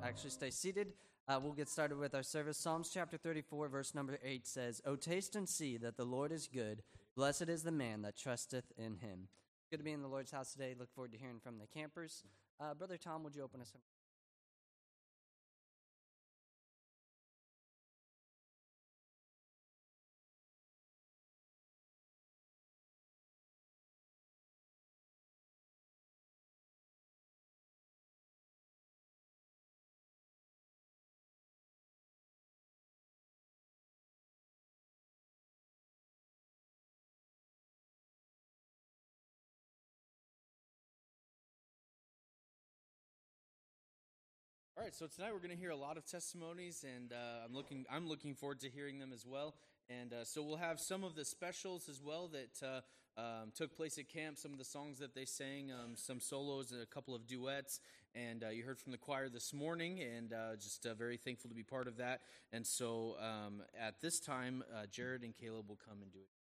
actually stay seated. We'll get started with our service. Psalms chapter 34, verse number 8 says, "O taste and see that the Lord is good. Blessed is the man that trusteth in him." Good to be in the Lord's house today. Look forward to hearing from the campers. Brother Tom, would you open us up? All right, so tonight we're going to hear a lot of testimonies, and I'm looking forward to hearing them as well. And so we'll have some of the specials as well that took place at camp. Some of the songs that they sang, some solos, a couple of duets, and you heard from the choir this morning. And just very thankful to be part of that. And so at this time, Jared and Caleb will come and do it.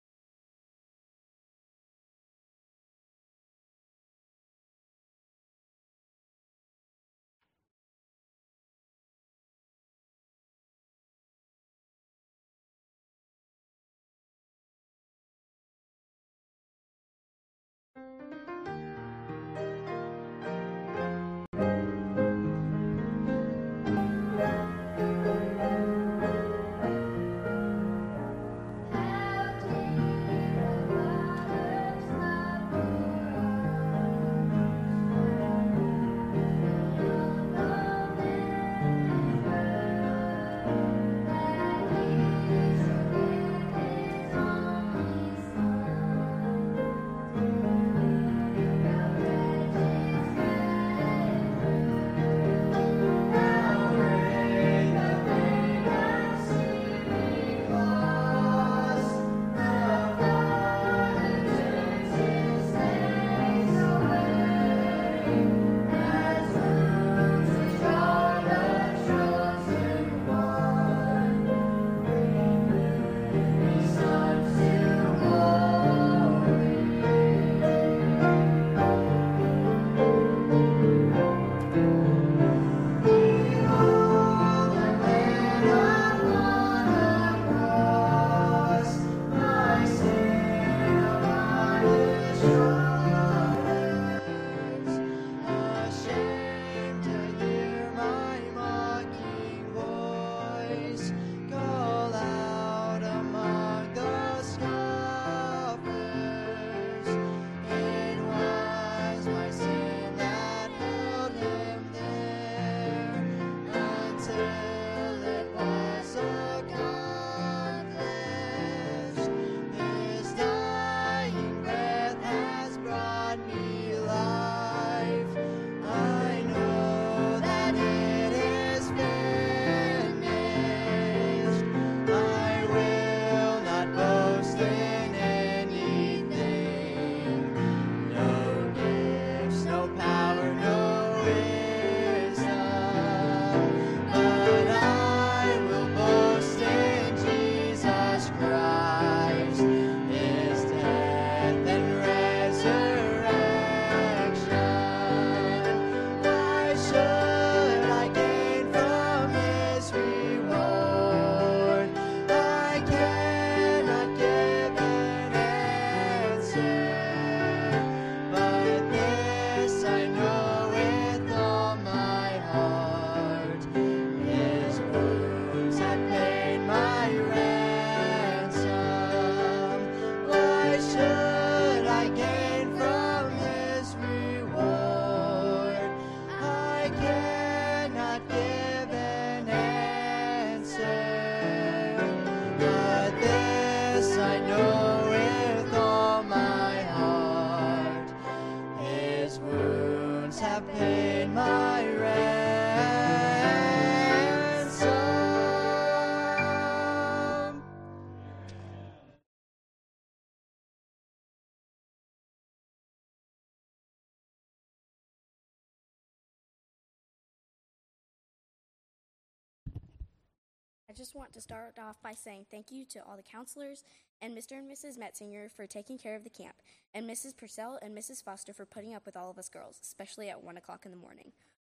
I just want to start off by saying thank you to all the counselors and Mr. and Mrs. Metzinger for taking care of the camp, and Mrs. Purcell and Mrs. Foster for putting up with all of us girls, especially at 1 o'clock in the morning.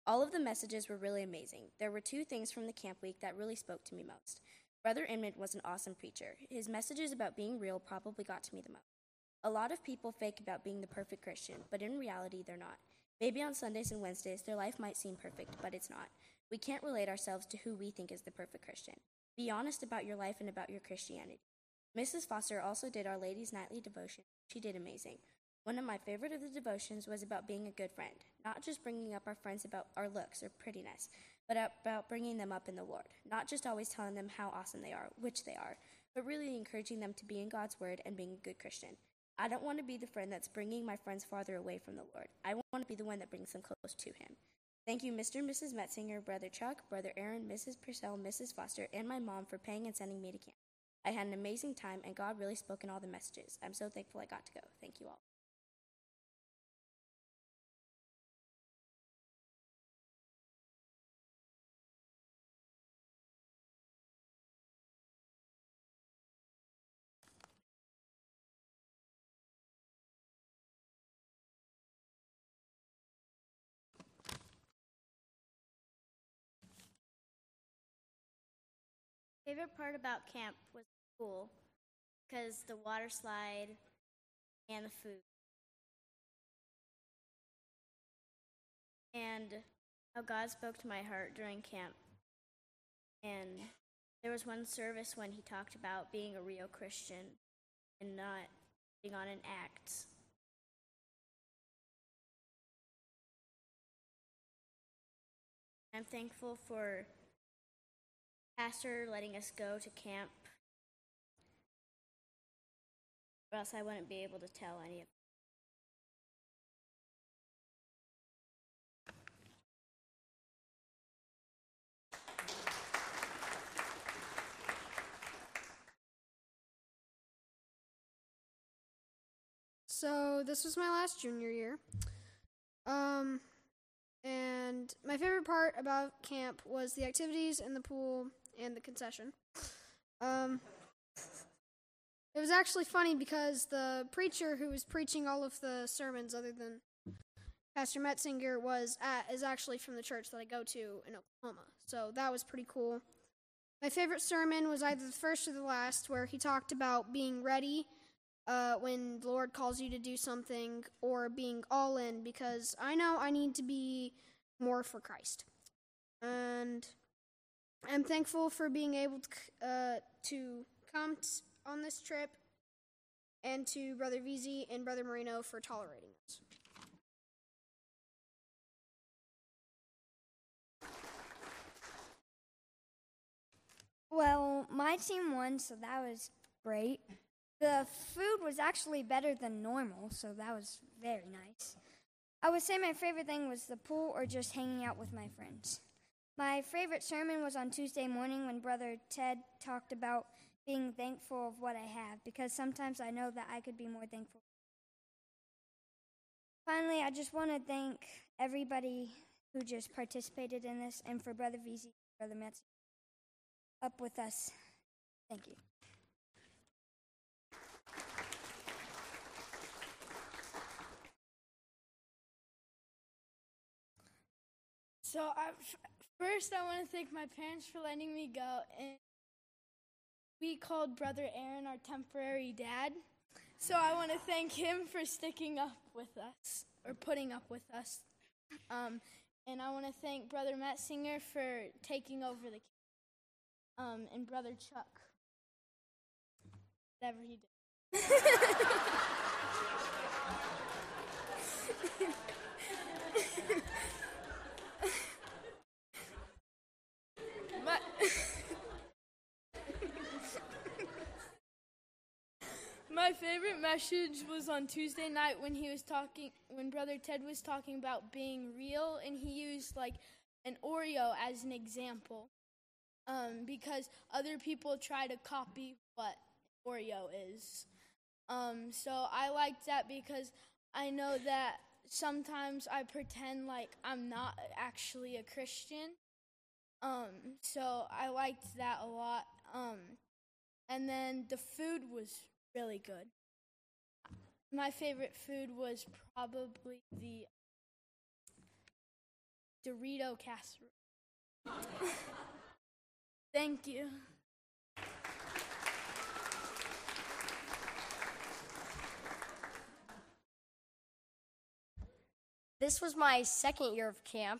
All of the messages were really amazing. There were 2 things from the camp week that really spoke to me most. Brother Emmett was an awesome preacher. His messages about being real probably got to me the most. A lot of people fake about being the perfect Christian, but in reality, they're not. Maybe on Sundays and Wednesdays, their life might seem perfect, but it's not. We can't relate ourselves to who we think is the perfect Christian. Be honest about your life and about your Christianity. Mrs. Foster also did Our Lady's Nightly Devotion. She did amazing. One of my favorite of the devotions was about being a good friend, not just bringing up our friends about our looks or prettiness, but about bringing them up in the Lord, not just always telling them how awesome they are, which they are, but really encouraging them to be in God's Word and being a good Christian. I don't want to be the friend that's bringing my friends farther away from the Lord. I want to be the one that brings them close to Him. Thank you, Mr. and Mrs. Metzinger, Brother Chuck, Brother Aaron, Mrs. Purcell, Mrs. Foster, and my mom for paying and sending me to camp. I had an amazing time, and God really spoke in all the messages. I'm so thankful I got to go. Thank you all. Favorite part about camp was the pool, because the water slide and the food. And how God spoke to my heart during camp. And there was one service when he talked about being a real Christian and not being on an act. I'm thankful for Pastor letting us go to camp, or else I wouldn't be able to tell any of it. So this was my last junior year. And my favorite part about camp was the activities in the pool and the concession. It was actually funny because the preacher who was preaching all of the sermons other than Pastor Metzinger is actually from the church that I go to in Oklahoma. So that was pretty cool. My favorite sermon was either the first or the last, where he talked about being ready when the Lord calls you to do something, or being all in, because I know I need to be more for Christ. And I'm thankful for being able to come on this trip, and to Brother VZ and Brother Marino for tolerating us. Well, my team won, so that was great. The food was actually better than normal, so that was very nice. I would say my favorite thing was the pool or just hanging out with my friends. My favorite sermon was on Tuesday morning when Brother Ted talked about being thankful of what I have, because sometimes I know that I could be more thankful. Finally, I just want to thank everybody who just participated in this, and for Brother VZ, Brother Metz, up with us. Thank you. So first I want to thank my parents for letting me go, and we called Brother Aaron our temporary dad. So I want to thank him for sticking up with us, or putting up with us. And I want to thank Brother Metzinger for taking over the and Brother Chuck, whatever he did. My favorite message was on Tuesday night when Brother Ted was talking about being real, and he used like an Oreo as an example, because other people try to copy what Oreo is. So I liked that because I know that sometimes I pretend like I'm not actually a Christian. So I liked that a lot. And then the food was really good. My favorite food was probably Dorito casserole. Thank you. This was my second year of camp.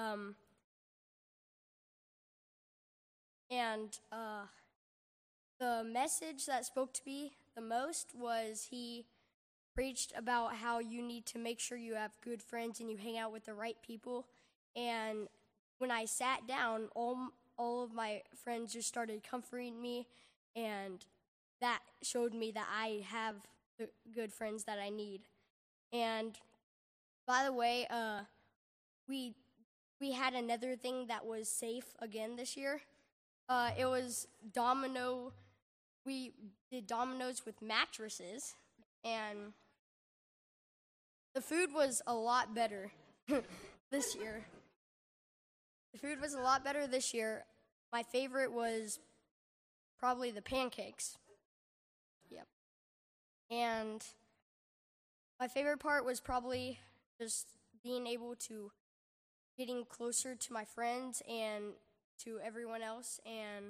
The message that spoke to me the most was he preached about how you need to make sure you have good friends and you hang out with the right people. And when I sat down, all of my friends just started comforting me, and that showed me that I have the good friends that I need. And by the way, we had another thing that was safe again this year. It was domino. We did dominoes with mattresses, and the food was a lot better this year. The food was a lot better this year. My favorite was probably the pancakes. Yep. And my favorite part was probably just being able to getting closer to my friends and to everyone else. And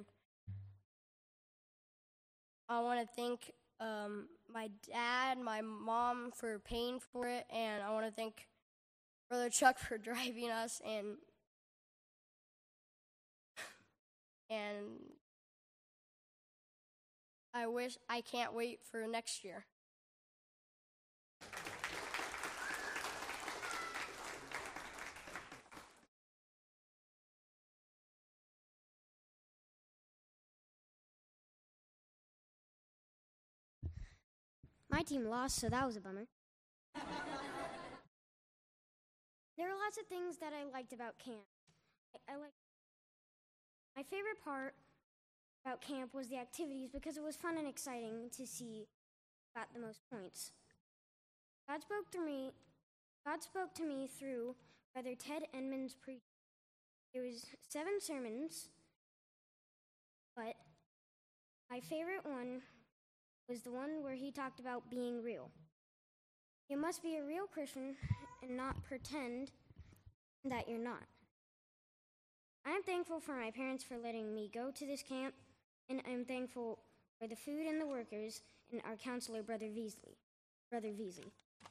I want to thank my dad, my mom for paying for it, and I want to thank Brother Chuck for driving us, and I can't wait for next year. My team lost, so that was a bummer. There are lots of things that I liked about camp. My favorite part about camp was the activities because it was fun and exciting to see who got the most points. God spoke to me through Brother Ted Enman's preaching. There was 7 sermons, but my favorite one was the one where he talked about being real. You must be a real Christian and not pretend that you're not. I'm thankful for my parents for letting me go to this camp, and I'm thankful for the food and the workers and our counselor, Brother Veasley.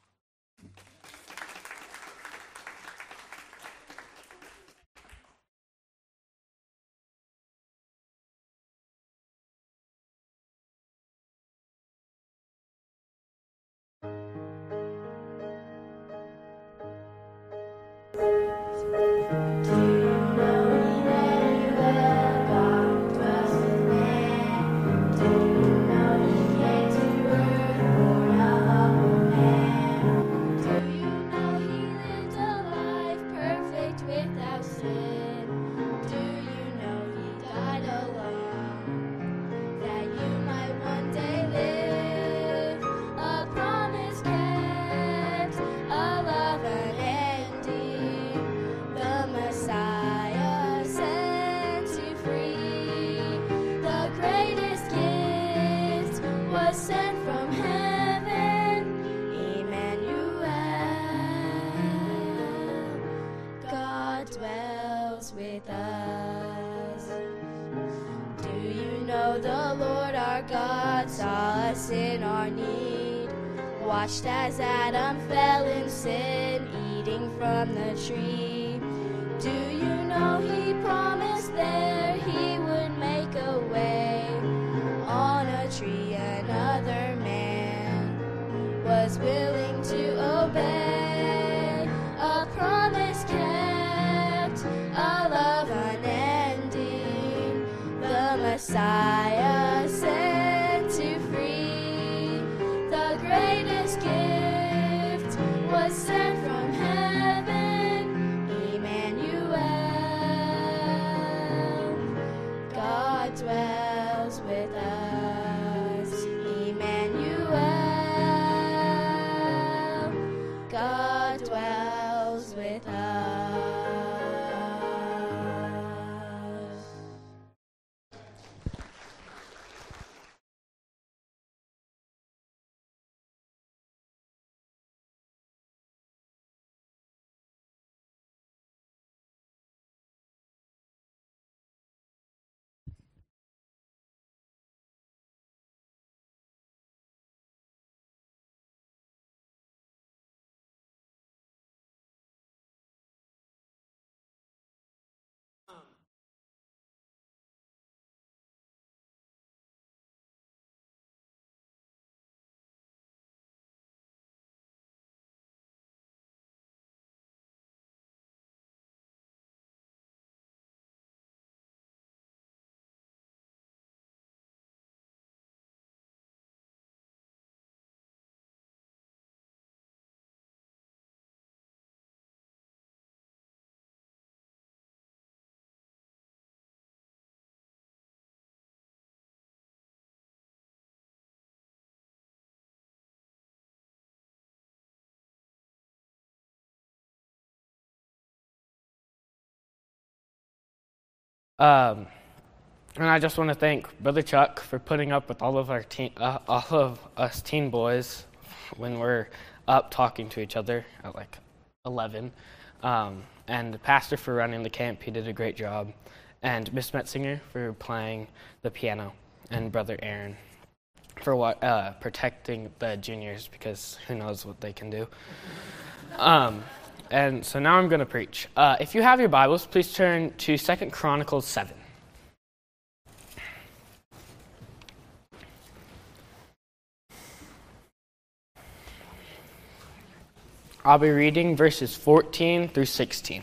Watched as Adam fell in sin, eating from the tree. Do you know he promised there he would make a way? On a tree another man was willing to obey. A promise kept, a love unending. The Messiah sent to free. The greatest gift was sent from heaven, Emmanuel. God dwells with us, Emmanuel. God dwells with us. And I just want to thank Brother Chuck for putting up with all of us teen boys when we're up talking to each other at like 11. And the pastor for running the camp, he did a great job. And Miss Metzinger for playing the piano, and Brother Aaron for protecting the juniors, because who knows what they can do. And so now I'm going to preach. If you have your Bibles, please turn to 2 Chronicles 7. I'll be reading verses 14 through 16.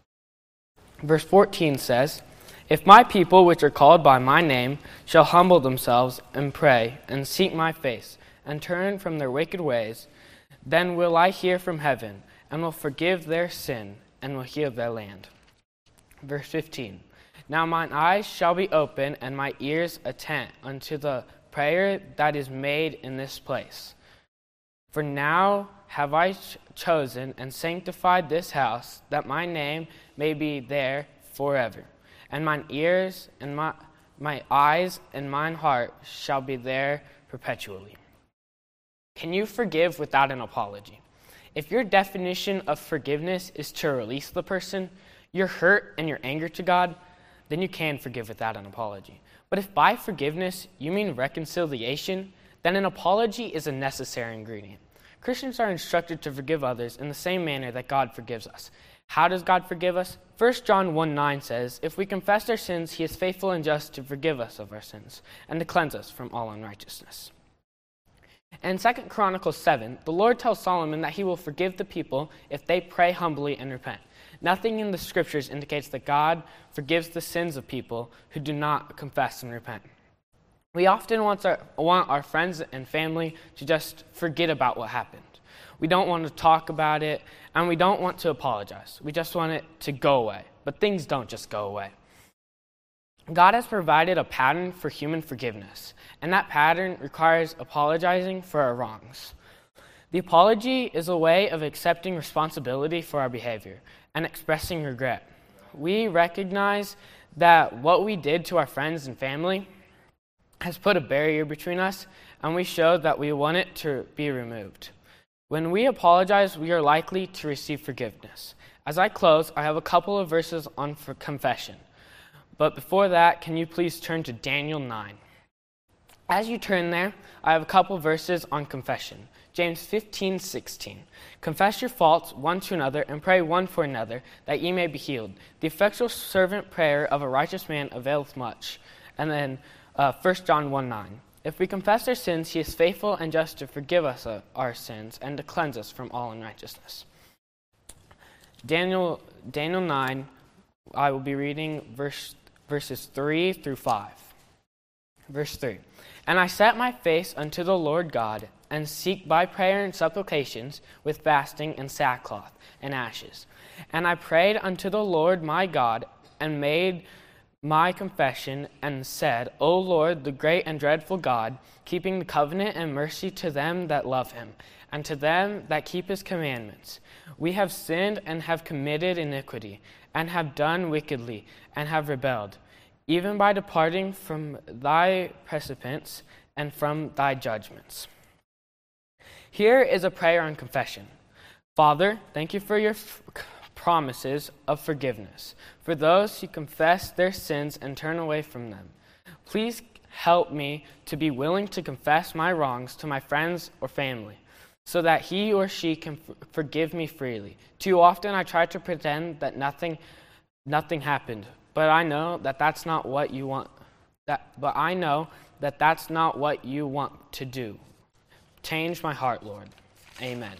Verse 14 says, "If my people, which are called by my name, shall humble themselves and pray and seek my face and turn from their wicked ways, then will I hear from heaven and will forgive their sin and will heal their land." Verse 15, "Now mine eyes shall be open and my ears attent unto the prayer that is made in this place. For now have I chosen and sanctified this house, that my name may be there forever. And mine ears and my eyes and mine heart shall be there perpetually." Can you forgive without an apology? If your definition of forgiveness is to release the person, your hurt and your anger to God, then you can forgive without an apology. But if by forgiveness you mean reconciliation, then an apology is a necessary ingredient. Christians are instructed to forgive others in the same manner that God forgives us. How does God forgive us? 1 John 1:9 says, "If we confess our sins, he is faithful and just to forgive us of our sins and to cleanse us from all unrighteousness." In 2 Chronicles 7, the Lord tells Solomon that he will forgive the people if they pray humbly and repent. Nothing in the scriptures indicates that God forgives the sins of people who do not confess and repent. We often want our friends and family to just forget about what happened. We don't want to talk about it, and we don't want to apologize. We just want it to go away. But things don't just go away. God has provided a pattern for human forgiveness, and that pattern requires apologizing for our wrongs. The apology is a way of accepting responsibility for our behavior and expressing regret. We recognize that what we did to our friends and family has put a barrier between us, and we show that we want it to be removed. When we apologize, we are likely to receive forgiveness. As I close, I have a couple of verses on confession. But before that, can you please turn to Daniel 9? As you turn there, I have a couple verses on confession. James 15:16. "Confess your faults one to another and pray one for another, that ye may be healed. The effectual fervent prayer of a righteous man availeth much." And then 1 John 1:9. "If we confess our sins, he is faithful and just to forgive us our sins and to cleanse us from all unrighteousness." Daniel 9, I will be reading verses 3 through 5. Verse 3. "And I set my face unto the Lord God, and seek by prayer and supplications with fasting and sackcloth and ashes. And I prayed unto the Lord my God, and made my confession, and said, O Lord, the great and dreadful God, keeping the covenant and mercy to them that love him, and to them that keep his commandments. We have sinned and have committed iniquity, and have done wickedly, and have rebelled, even by departing from thy precepts and from thy judgments." Here is a prayer on confession. Father, thank you for your promises of forgiveness for those who confess their sins and turn away from them. Please help me to be willing to confess my wrongs to my friends or family, so that he or she can forgive me freely. Too often I try to pretend that nothing happened, but I know that that's not what you want. That's not what you want to do. Change my heart, Lord. Amen.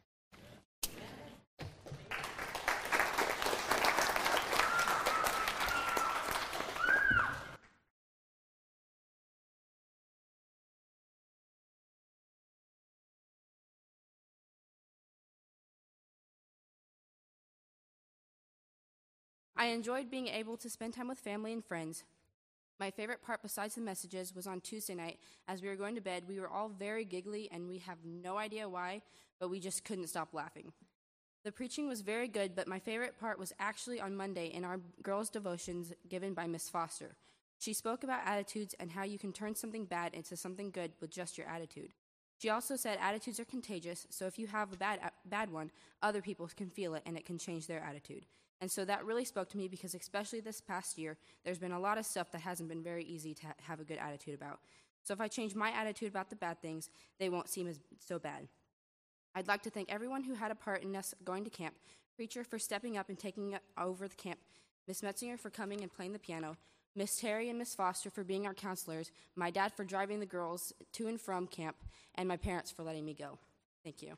I enjoyed being able to spend time with family and friends. My favorite part besides the messages was on Tuesday night. As we were going to bed, we were all very giggly, and we have no idea why, but we just couldn't stop laughing. The preaching was very good, but my favorite part was actually on Monday in our girls' devotions given by Miss Foster. She spoke about attitudes and how you can turn something bad into something good with just your attitude. She also said attitudes are contagious, so if you have a bad one, other people can feel it and it can change their attitude. And so that really spoke to me because especially this past year, there's been a lot of stuff that hasn't been very easy to have a good attitude about. So if I change my attitude about the bad things, they won't seem as so bad. I'd like to thank everyone who had a part in us going to camp, Preacher for stepping up and taking over the camp, Miss Metzinger for coming and playing the piano, Miss Terry and Miss Foster for being our counselors, my dad for driving the girls to and from camp, and my parents for letting me go. Thank you.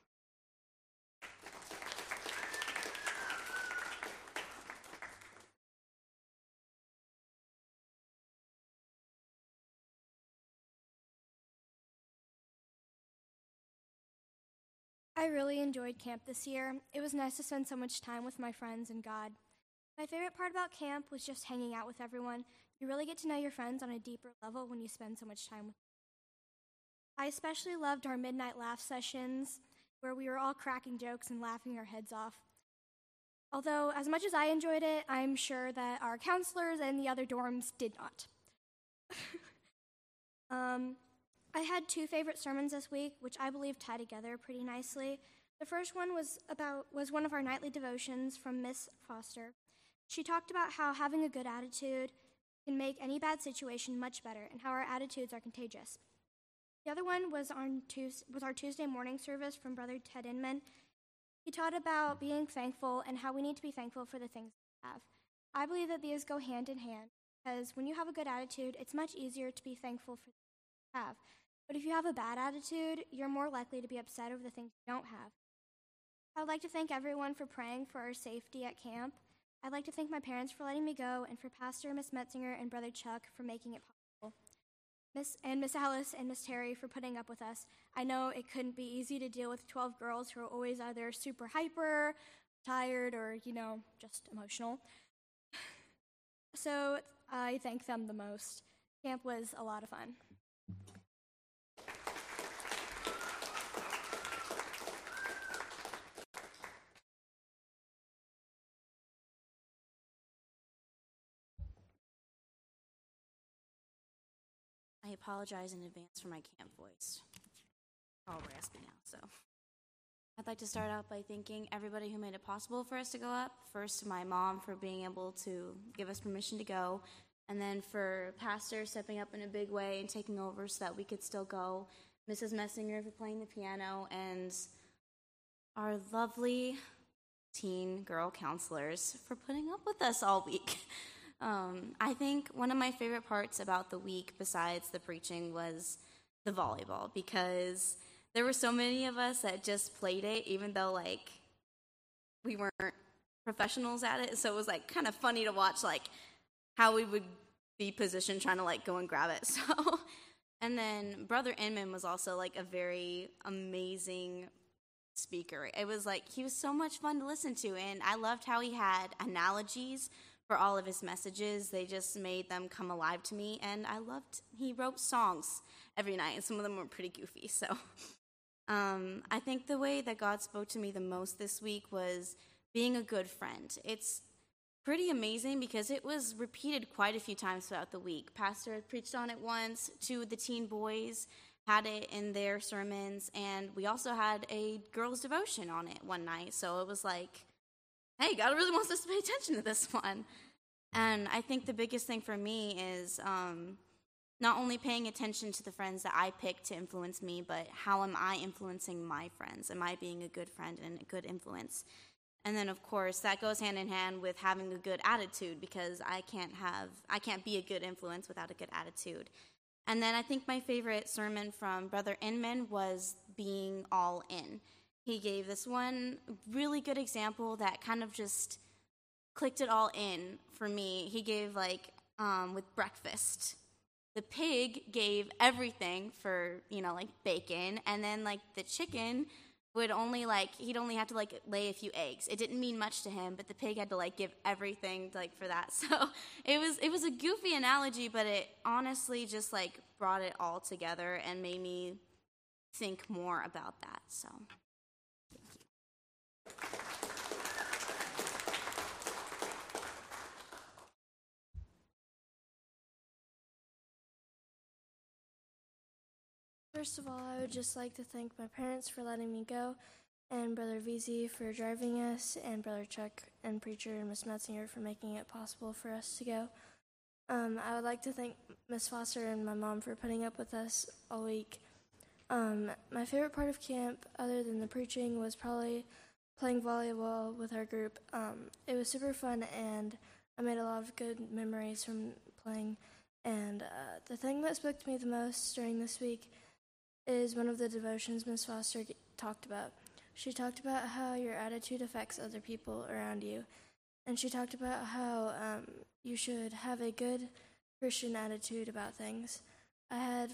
I really enjoyed camp this year. It was nice to spend so much time with my friends and God. My favorite part about camp was just hanging out with everyone. You really get to know your friends on a deeper level when you spend so much time with them. I especially loved our midnight laugh sessions where we were all cracking jokes and laughing our heads off. Although, as much as I enjoyed it, I'm sure that our counselors and the other dorms did not. I had two favorite sermons this week, which I believe tie together pretty nicely. The first one was one of our nightly devotions from Miss Foster. She talked about how having a good attitude can make any bad situation much better and how our attitudes are contagious. The other one was our Tuesday morning service from Brother Ted Inman. He taught about being thankful and how we need to be thankful for the things we have. I believe that these go hand in hand because when you have a good attitude, it's much easier to be thankful for the things you have. But if you have a bad attitude, you're more likely to be upset over the things you don't have. I'd like to thank everyone for praying for our safety at camp. I'd like to thank my parents for letting me go and for Pastor Miss Metzinger and Brother Chuck for making it possible. Miss Alice and Miss Terry for putting up with us. I know it couldn't be easy to deal with 12 girls who are always either super hyper, tired, or, just emotional. So I thank them the most. Camp was a lot of fun. I apologize in advance for my camp voice. All raspy now, so. I'd like to start out by thanking everybody who made it possible for us to go up. First, my mom for being able to give us permission to go, and then for Pastor stepping up in a big way and taking over so that we could still go, Mrs. Messinger for playing the piano, and our lovely teen girl counselors for putting up with us all week. I think one of my favorite parts about the week, besides the preaching, was the volleyball, because there were so many of us that just played it, even though, we weren't professionals at it, so it was, kind of funny to watch, how we would be positioned trying to, go and grab it, so. And then Brother Inman was also, a very amazing speaker. It was, he was so much fun to listen to, and I loved how he had analogies for all of his messages. They just made them come alive to me, and he wrote songs every night, and some of them were pretty goofy, so. I think the way that God spoke to me the most this week was being a good friend. It's pretty amazing because it was repeated quite a few times throughout the week. Pastor had preached on it once, two of the teen boys had it in their sermons, and we also had a girls' devotion on it one night, so it was hey, God really wants us to pay attention to this one. And I think the biggest thing for me is not only paying attention to the friends that I pick to influence me, but how am I influencing my friends? Am I being a good friend and a good influence? And then, of course, that goes hand in hand with having a good attitude, because I can't be a good influence without a good attitude. And then I think my favorite sermon from Brother Inman was being all in. He gave this one really good example that kind of just clicked it all in for me. He gave, with breakfast. The pig gave everything for, bacon, and then, the chicken would only, he'd only have to, lay a few eggs. It didn't mean much to him, but the pig had to, give everything, for that. So it was a goofy analogy, but it honestly just, brought it all together and made me think more about that, so. Thank you. First of all, I would just like to thank my parents for letting me go, and Brother VZ for driving us, and Brother Chuck and Preacher and Miss Metzinger for making it possible for us to go. I would like to thank Miss Foster and my mom for putting up with us all week. My favorite part of camp, other than the preaching, was probably playing volleyball with our group. It was super fun, and I made a lot of good memories from playing. And the thing that spoke to me the most during this week is one of the devotions Miss Foster talked about. She talked about how your attitude affects other people around you. And she talked about how you should have a good Christian attitude about things. I had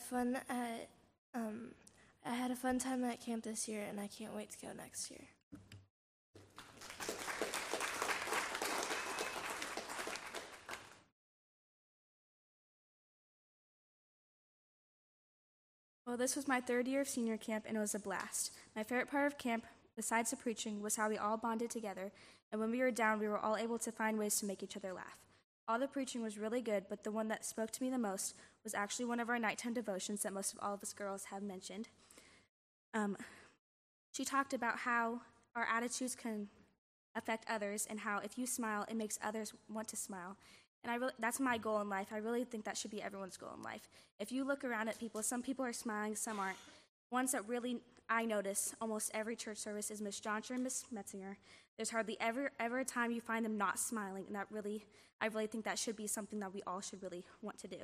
a fun time at camp this year, and I can't wait to go next year. Well, this was my third year of senior camp, and it was a blast. My favorite part of camp, besides the preaching, was how we all bonded together, and when we were down, we were all able to find ways to make each other laugh. All the preaching was really good, but the one that spoke to me the most was actually one of our nighttime devotions that most of all of us girls have mentioned. She talked about how our attitudes can affect others, and how if you smile, it makes others want to smile. And that's my goal in life. I really think that should be everyone's goal in life. If you look around at people, some people are smiling, some aren't. Ones that really I notice almost every church service is Miss Johnson and Miss Metzinger. There's hardly ever a time you find them not smiling, and I really think that should be something that we all should really want to do.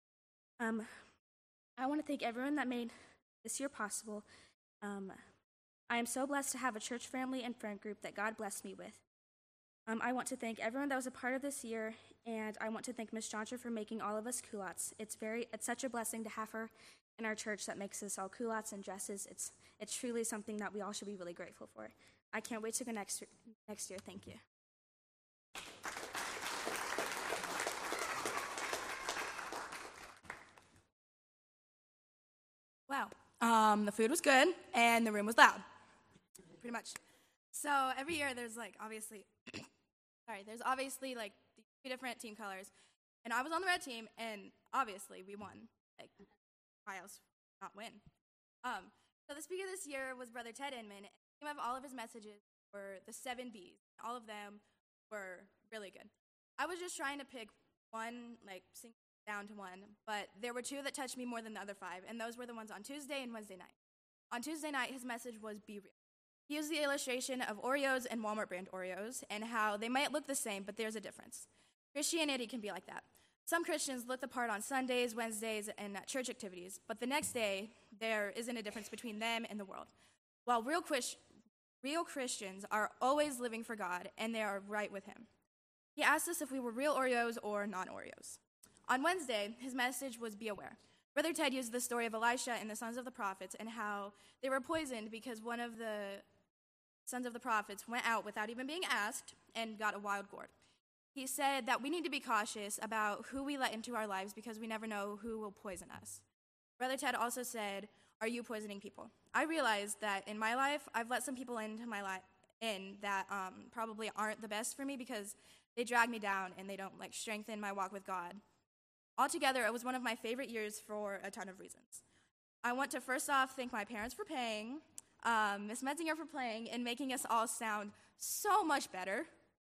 I want to thank everyone that made this year possible. I am so blessed to have a church family and friend group that God blessed me with. I want to thank everyone that was a part of this year, and I want to thank Miss Johnson for making all of us culottes. It's such a blessing to have her in our church that makes us all culottes and dresses. It's truly something that we all should be really grateful for. I can't wait to go next year. Thank you. Wow. The food was good, and the room was loud. Pretty much. So every year there's obviously like the two different team colors. And I was on the red team, and obviously we won. Why else not win? So the speaker this year was Brother Ted Inman. And the name of all of his messages were the 7 B's. All of them were really good. I was just trying to pick one, sing down to one, but there were 2 that touched me more than the other 5, and those were the ones on Tuesday and Wednesday night. On Tuesday night, his message was Be Real. He used the illustration of Oreos and Walmart brand Oreos and how they might look the same, but there's a difference. Christianity can be like that. Some Christians look the part on Sundays, Wednesdays, and church activities, but the next day, there isn't a difference between them and the world. While real Christians are always living for God, and they are right with Him. He asked us if we were real Oreos or non-Oreos. On Wednesday, his message was Be Aware. Brother Ted used the story of Elisha and the sons of the prophets and how they were poisoned because one of the sons of the prophets went out without even being asked and got a wild gourd. He said that we need to be cautious about who we let into our lives because we never know who will poison us. Brother Ted also said, are you poisoning people? I realized that in my life, I've let some people into my life that probably aren't the best for me because they drag me down and they don't strengthen my walk with God. Altogether, it was one of my favorite years for a ton of reasons. I want to first off thank my parents for paying, Miss Metzinger for playing, and making us all sound so much better.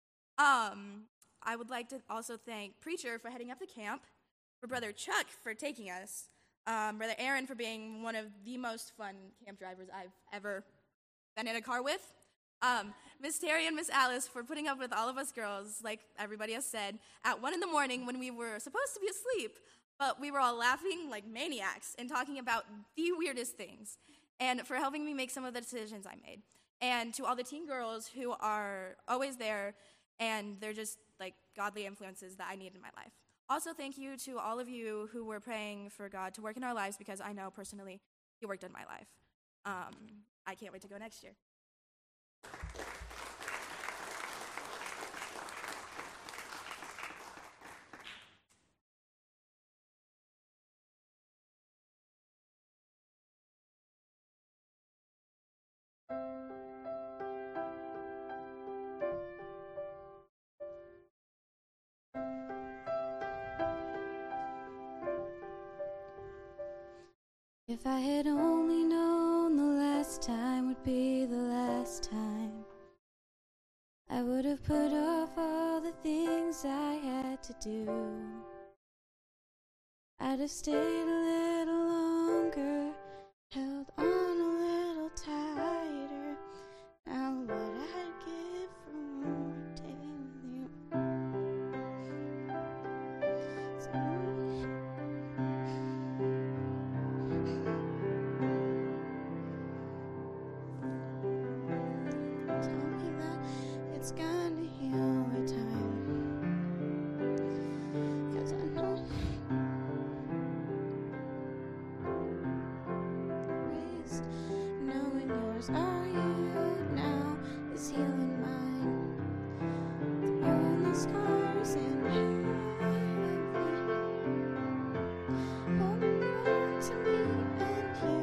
I would like to also thank Preacher for heading up the camp, for Brother Chuck for taking us, Brother Aaron for being one of the most fun camp drivers I've ever been in a car with, Miss Terry and Miss Alice for putting up with all of us girls, like everybody has said, at 1 a.m. when we were supposed to be asleep, but we were all laughing like maniacs and talking about the weirdest things, and for helping me make some of the decisions I made. And to all the teen girls who are always there, and they're just godly influences that I need in my life. Also, thank you to all of you who were praying for God to work in our lives because I know personally He worked in my life. I can't wait to go next year. If I had only known the last time would be the last time, I would have put off all the things I had to do. I'd have stayed a little longer, held on a little tighter. Now what I'd give for one more day with you. Tell me that it's gonna heal with time, 'cause I know knowing yours are you now is healing mine. The only scars in heaven holding on to me and you.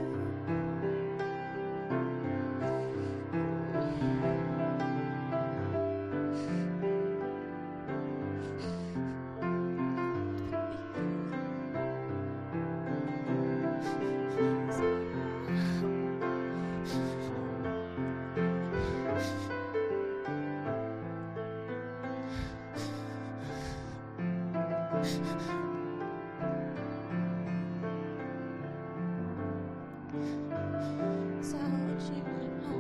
So would you know?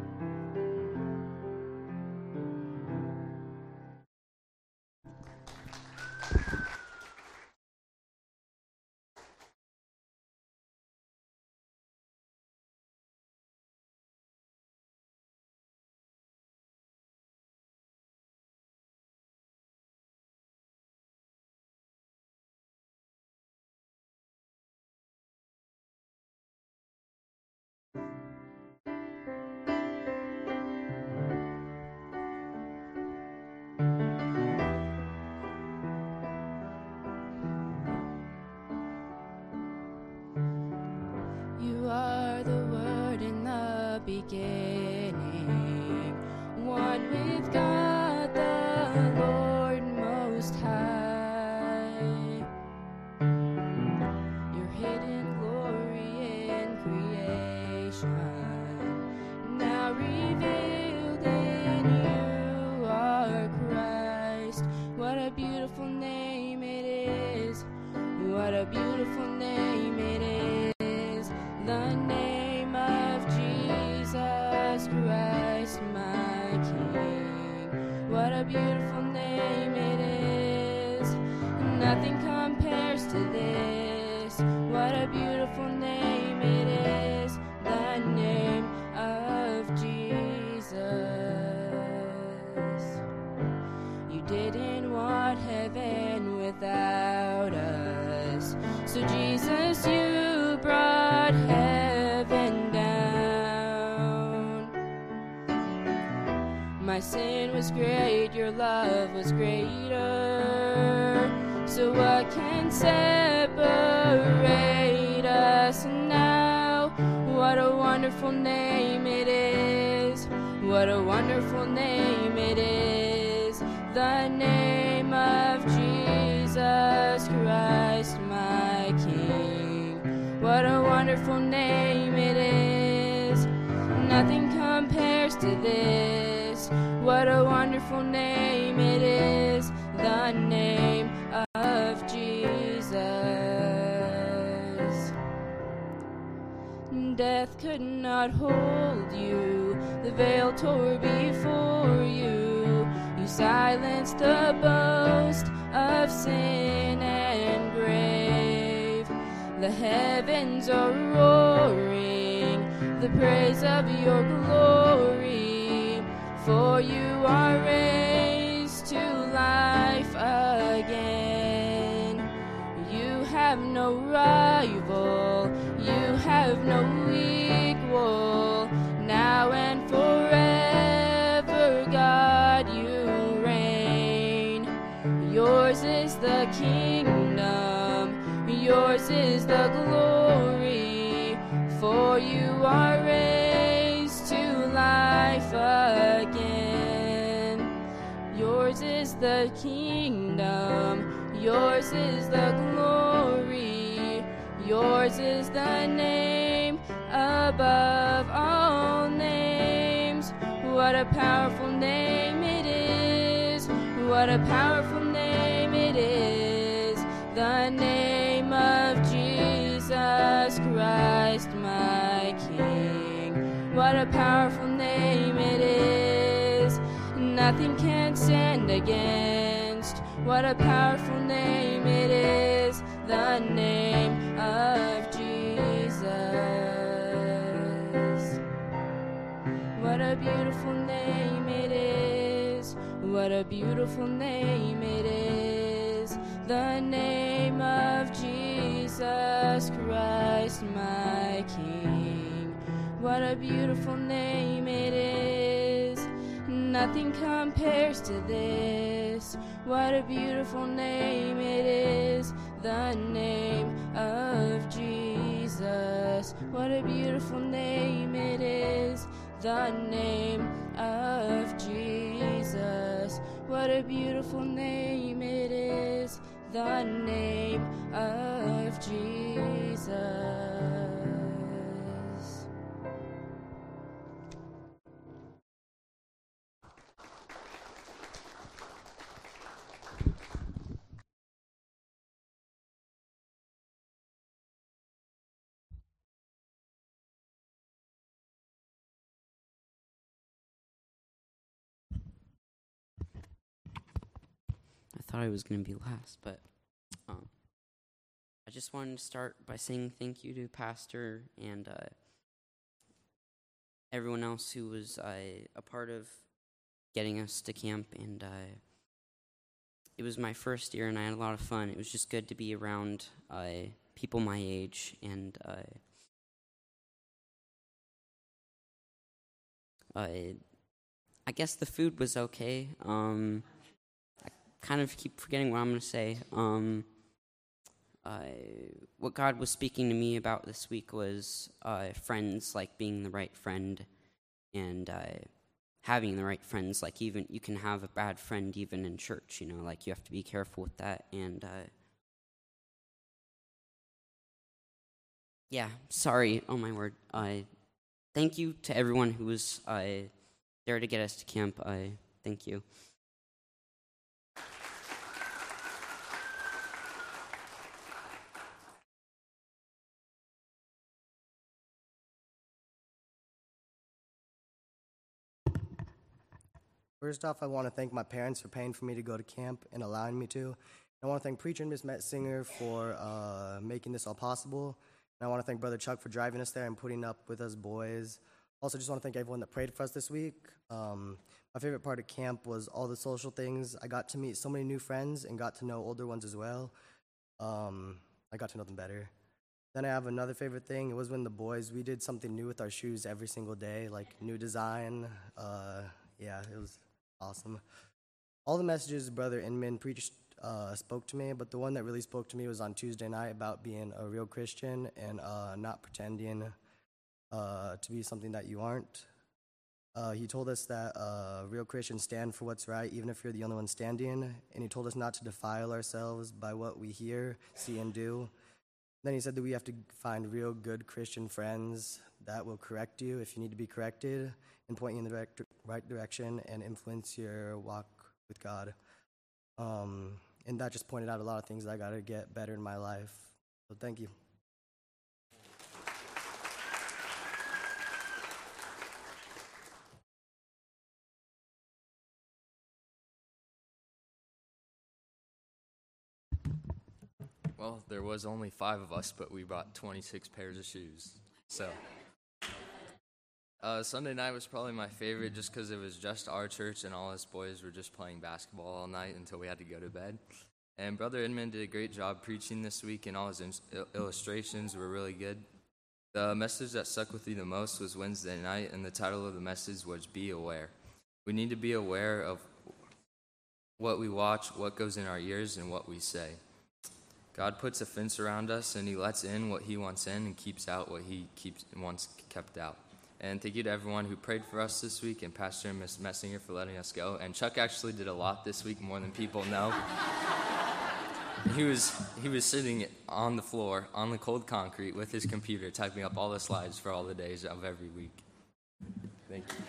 You are the Word in the beginning, one with God the Lord Most High. Your hidden glory in creation, now revealed in you are Christ. What a beautiful name it is. What a beautiful name it is. The name of Jesus Christ, my King. What a beautiful name it is. Nothing compares to this. What a beautiful name it is. The name of Jesus. You didn't want heaven without us, so Jesus, you brought heaven down. My sin was great, your love was greater. So what can separate us now? What a wonderful name it is. What a wonderful name it is. The name of Jesus Christ, my King. What a wonderful name it is. Nothing compares to this. What a wonderful name it is. The name of Jesus. Death could not hold you. The veil tore before you. You silenced the boast of sin and grave. The heavens are roaring the praise of your glory, for you are raised to life again. You have no rival, you have no equal. Now and forever, God, you reign. Yours is the kingdom, yours is the glory, for you are raised to life again. Yours is the kingdom, yours is the glory, Yours is the name above all names. What a powerful name it is. What a powerful name it is. The name of Jesus Christ, my King. What a powerful name it is. Nothing can stand against. What a powerful name it is. The name of Jesus. What a beautiful name it is. What a beautiful name it is. The name of Jesus Christ, my King. What a beautiful name it is. Nothing compares to this. What a beautiful name it is. The name of Jesus. What a beautiful name it is. The name of Jesus. What a beautiful name it is. The name of Jesus. I thought I was going to be last, but I just wanted to start by saying thank you to Pastor and everyone else who was a part of getting us to camp. And it was my first year, and I had a lot of fun. It was just good to be around people my age, and I guess the food was okay. I kind of keep forgetting what I'm going to say. What God was speaking to me about this week was friends, like being the right friend, and having the right friends. Like, even you can have a bad friend even in church, you know, like you have to be careful with that. And yeah, sorry, oh my word. Thank you to everyone who was there to get us to camp. Thank you. First off, I want to thank my parents for paying for me to go to camp and allowing me to. I want to thank Preacher and Miss Metzinger for making this all possible. And I want to thank Brother Chuck for driving us there and putting up with us boys. Also, just want to thank everyone that prayed for us this week. My favorite part of camp was all the social things. I got to meet so many new friends and got to know older ones as well. I got to know them better. Then I have another favorite thing. It was when the boys, we did something new with our shoes every single day, like new design. Yeah, it was awesome. All the messages Brother Inman preached spoke to me, but the one that really spoke to me was on Tuesday night about being a real Christian and not pretending to be something that you aren't. He told us that real Christians stand for what's right, even if you're the only one standing, and he told us not to defile ourselves by what we hear, see, and do. Then he said that we have to find real good Christian friends that will correct you if you need to be corrected and point you in the right direction and influence your walk with God. And that just pointed out a lot of things that I got to get better in my life. So thank you. Well, there was only 5 of us, but we brought 26 pairs of shoes. So Sunday night was probably my favorite just because it was just our church and all us boys were just playing basketball all night until we had to go to bed. And Brother Inman did a great job preaching this week, and all his illustrations were really good. The message that stuck with me the most was Wednesday night, and the title of the message was Be Aware. We need to be aware of what we watch, what goes in our ears, and what we say. God puts a fence around us, and he lets in what he wants in and keeps out what he wants kept out. And thank you to everyone who prayed for us this week, and Pastor and Miss Messinger for letting us go. And Chuck actually did a lot this week, more than people know. He was sitting on the floor, on the cold concrete, with his computer, typing up all the slides for all the days of every week. Thank you.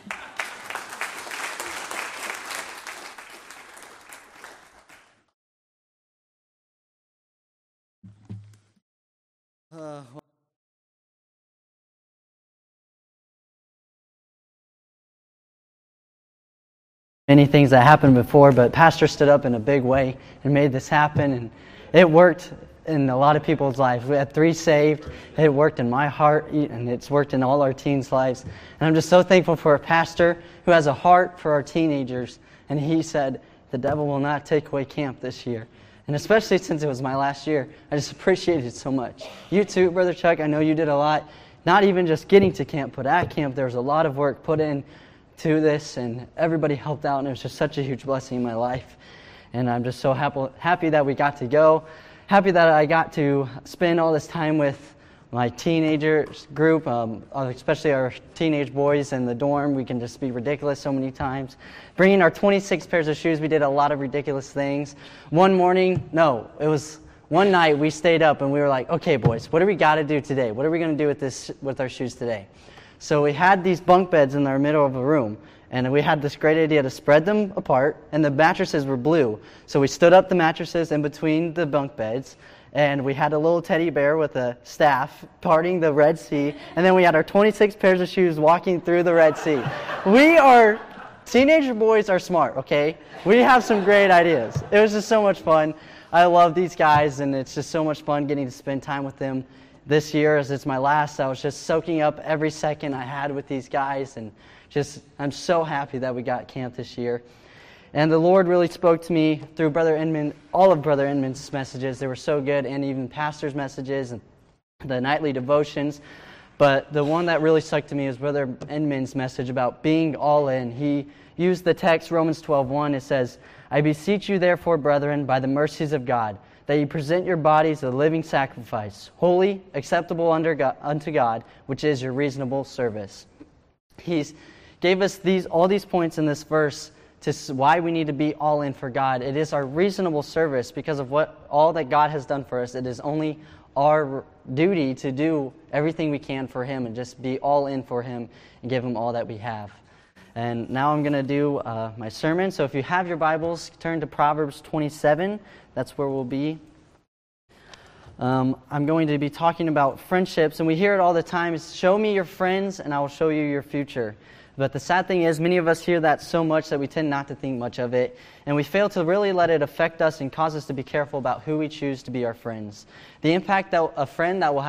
Many things that happened before, but Pastor stood up in a big way and made this happen, and it worked in a lot of people's lives. We had 3 saved. It worked in my heart, and it's worked in all our teens' lives. And I'm just so thankful for a pastor who has a heart for our teenagers, and he said, the devil will not take away camp this year. And especially since it was my last year, I just appreciate it so much. You too, Brother Chuck, I know you did a lot, not even just getting to camp, but at camp there was a lot of work put in to this, and everybody helped out, and it was just such a huge blessing in my life. And I'm just so happy that we got to go, happy that I got to spend all this time with my teenagers group, especially our teenage boys in the dorm. We can just be ridiculous so many times. Bringing our 26 pairs of shoes, we did a lot of ridiculous things. One night we stayed up and we were like, okay boys, what do we got to do today? What are we going to do with our shoes today? So we had these bunk beds in our middle of a room, and we had this great idea to spread them apart, and the mattresses were blue. So we stood up the mattresses in between the bunk beds, and we had a little teddy bear with a staff parting the Red Sea, and then we had our 26 pairs of shoes walking through the Red Sea. Teenager boys are smart, okay? We have some great ideas. It was just so much fun. I love these guys, and it's just so much fun getting to spend time with them. This year, as it's my last, I was just soaking up every second I had with these guys, and I'm so happy that we got camp this year. And the Lord really spoke to me through Brother Inman, all of Brother Inman's messages. They were so good, and even Pastor's messages and the nightly devotions. But the one that really stuck to me was Brother Inman's message about being all in. He used the text, Romans 12:1. It says, I beseech you therefore, brethren, by the mercies of God, that you present your bodies a living sacrifice, holy, acceptable unto God, which is your reasonable service. He gave us all these points in this verse to why we need to be all in for God. It is our reasonable service because of all that God has done for us. It is only our duty to do everything we can for Him and just be all in for Him and give Him all that we have. And now I'm going to do my sermon. So if you have your Bibles, turn to Proverbs 27. That's where we'll be. I'm going to be talking about friendships, and we hear it all the time. It's show me your friends, and I will show you your future. But the sad thing is, many of us hear that so much that we tend not to think much of it, and we fail to really let it affect us and cause us to be careful about who we choose to be our friends. The impact that a friend will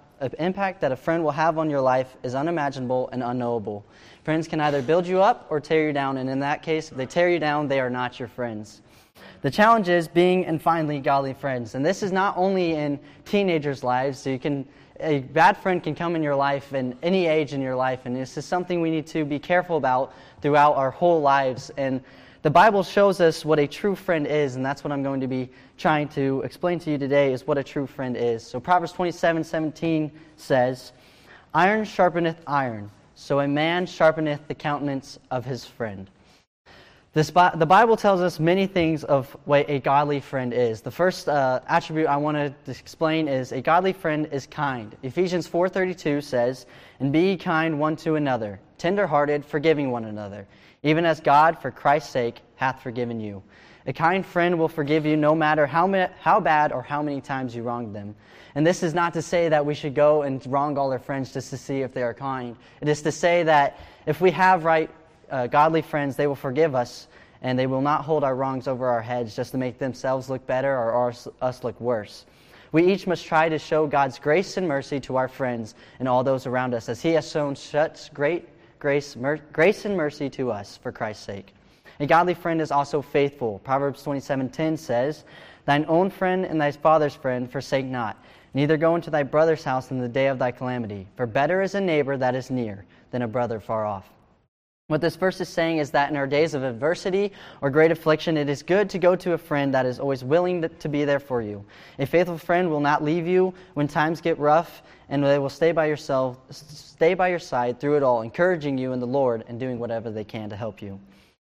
have on your life is unimaginable and unknowable. Friends can either build you up or tear you down, and in that case, if they tear you down, they are not your friends. The challenge is being and finding godly friends, and this is not only in teenagers' lives. A bad friend can come in your life in any age in your life, and this is something we need to be careful about throughout our whole lives. And the Bible shows us what a true friend is, and that's what I'm going to be trying to explain to you today, is what a true friend is. So Proverbs 27:17 says, Iron sharpeneth iron, so a man sharpeneth the countenance of his friend. The Bible tells us many things of what a godly friend is. The first attribute I want to explain is a godly friend is kind. Ephesians 4:32 says, And be ye kind one to another, tender-hearted, forgiving one another, even as God, for Christ's sake, hath forgiven you. A kind friend will forgive you no matter how bad or how many times you wronged them. And this is not to say that we should go and wrong all our friends just to see if they are kind. It is to say that if we have godly friends, they will forgive us, and they will not hold our wrongs over our heads just to make themselves look better or us look worse. We each must try to show God's grace and mercy to our friends and all those around us, as He has shown such great grace and mercy to us for Christ's sake. A godly friend is also faithful. Proverbs 27:10 says, Thine own friend and thy father's friend forsake not, neither go into thy brother's house in the day of thy calamity. For better is a neighbor that is near than a brother far off. What this verse is saying is that in our days of adversity or great affliction, it is good to go to a friend that is always willing to be there for you. A faithful friend will not leave you when times get rough, and they will stay by your side through it all, encouraging you in the Lord and doing whatever they can to help you.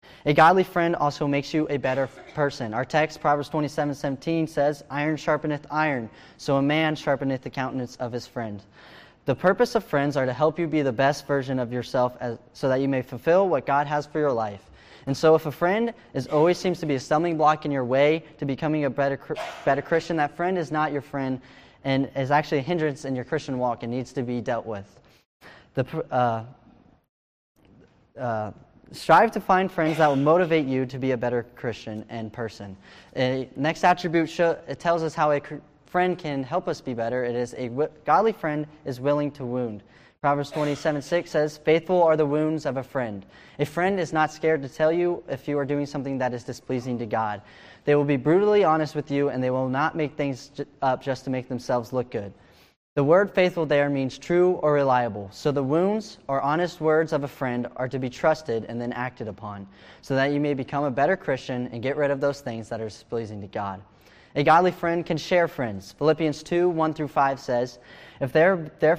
A godly friend also makes you a better person. Our text, Proverbs 27:17, says, "Iron sharpeneth iron, so a man sharpeneth the countenance of his friend." The purpose of friends are to help you be the best version of yourself so that you may fulfill what God has for your life. And so if a friend always seems to be a stumbling block in your way to becoming a better Christian, that friend is not your friend and is actually a hindrance in your Christian walk and needs to be dealt with. Strive to find friends that will motivate you to be a better Christian and person. Next attribute, it tells us how a friend can help us be better. It is a godly friend is willing to wound. Proverbs 27:6 says, "Faithful are the wounds of a friend." A friend is not scared to tell you if you are doing something that is displeasing to God. They will be brutally honest with you, and they will not make things up just to make themselves look good. The word faithful there means true or reliable. So the wounds or honest words of a friend are to be trusted and then acted upon, so that you may become a better Christian and get rid of those things that are displeasing to God. A godly friend can share friends. Philippians 2:1-5 says, If there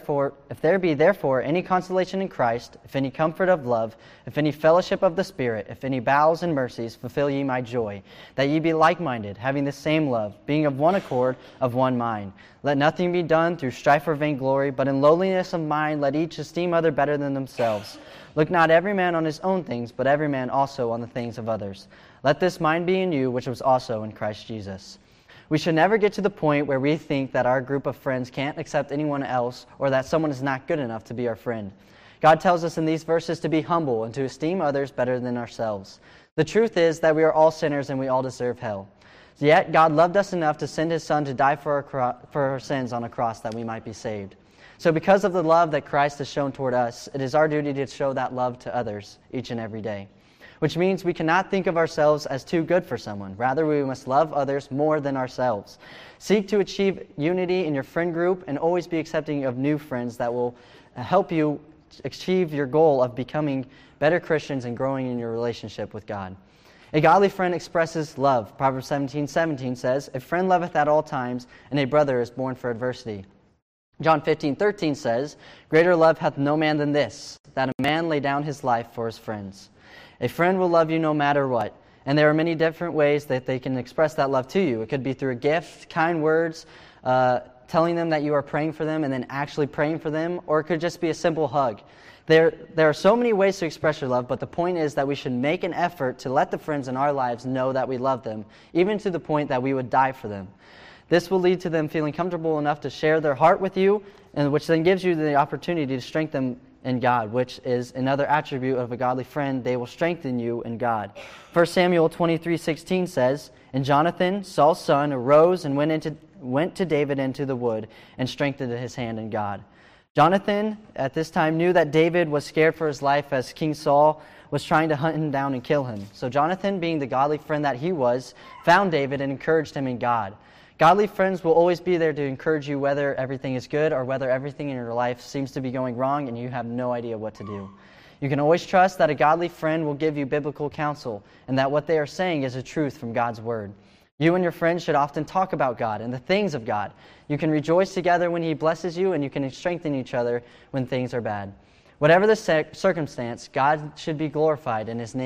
be therefore any consolation in Christ, if any comfort of love, if any fellowship of the Spirit, if any bowels and mercies, fulfill ye my joy, that ye be like-minded, having the same love, being of one accord, of one mind. Let nothing be done through strife or vainglory, but in lowliness of mind let each esteem other better than themselves. Look not every man on his own things, but every man also on the things of others. Let this mind be in you, which was also in Christ Jesus. We should never get to the point where we think that our group of friends can't accept anyone else or that someone is not good enough to be our friend. God tells us in these verses to be humble and to esteem others better than ourselves. The truth is that we are all sinners and we all deserve hell. Yet God loved us enough to send His Son to die for our sins on a cross that we might be saved. So because of the love that Christ has shown toward us, it is our duty to show that love to others each and every day. Which means we cannot think of ourselves as too good for someone. Rather, we must love others more than ourselves. Seek to achieve unity in your friend group and always be accepting of new friends that will help you achieve your goal of becoming better Christians and growing in your relationship with God. A godly friend expresses love. Proverbs 17:17 says, "A friend loveth at all times, and a brother is born for adversity." John 15:13 says, "Greater love hath no man than this, that a man lay down his life for his friends." A friend will love you no matter what. And there are many different ways that they can express that love to you. It could be through a gift, kind words, telling them that you are praying for them and then actually praying for them, or it could just be a simple hug. There are so many ways to express your love, but the point is that we should make an effort to let the friends in our lives know that we love them, even to the point that we would die for them. This will lead to them feeling comfortable enough to share their heart with you, and which then gives you the opportunity to strengthen them in God, which is another attribute of a godly friend. They will strengthen you in God. 1 Samuel 23:16 says, "And Jonathan, Saul's son, arose and went to David into the wood and strengthened his hand in God." Jonathan at this time knew that David was scared for his life as King Saul was trying to hunt him down and kill him. So Jonathan, being the godly friend that he was, found David and encouraged him in God. Godly friends will always be there to encourage you whether everything is good or whether everything in your life seems to be going wrong and you have no idea what to do. You can always trust that a godly friend will give you biblical counsel and that what they are saying is a truth from God's Word. You and your friends should often talk about God and the things of God. You can rejoice together when He blesses you, and you can strengthen each other when things are bad. Whatever the circumstance, God should be glorified and His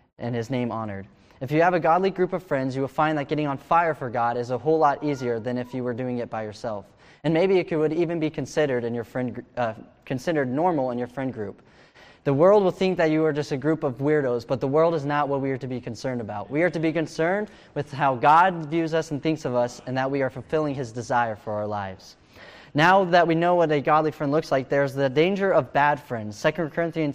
name honored. If you have a godly group of friends, you will find that getting on fire for God is a whole lot easier than if you were doing it by yourself. And maybe it would even be considered normal in your friend group. The world will think that you are just a group of weirdos, but the world is not what we are to be concerned about. We are to be concerned with how God views us and thinks of us, and that we are fulfilling His desire for our lives. Now that we know what a godly friend looks like, there's the danger of bad friends. 2 Corinthians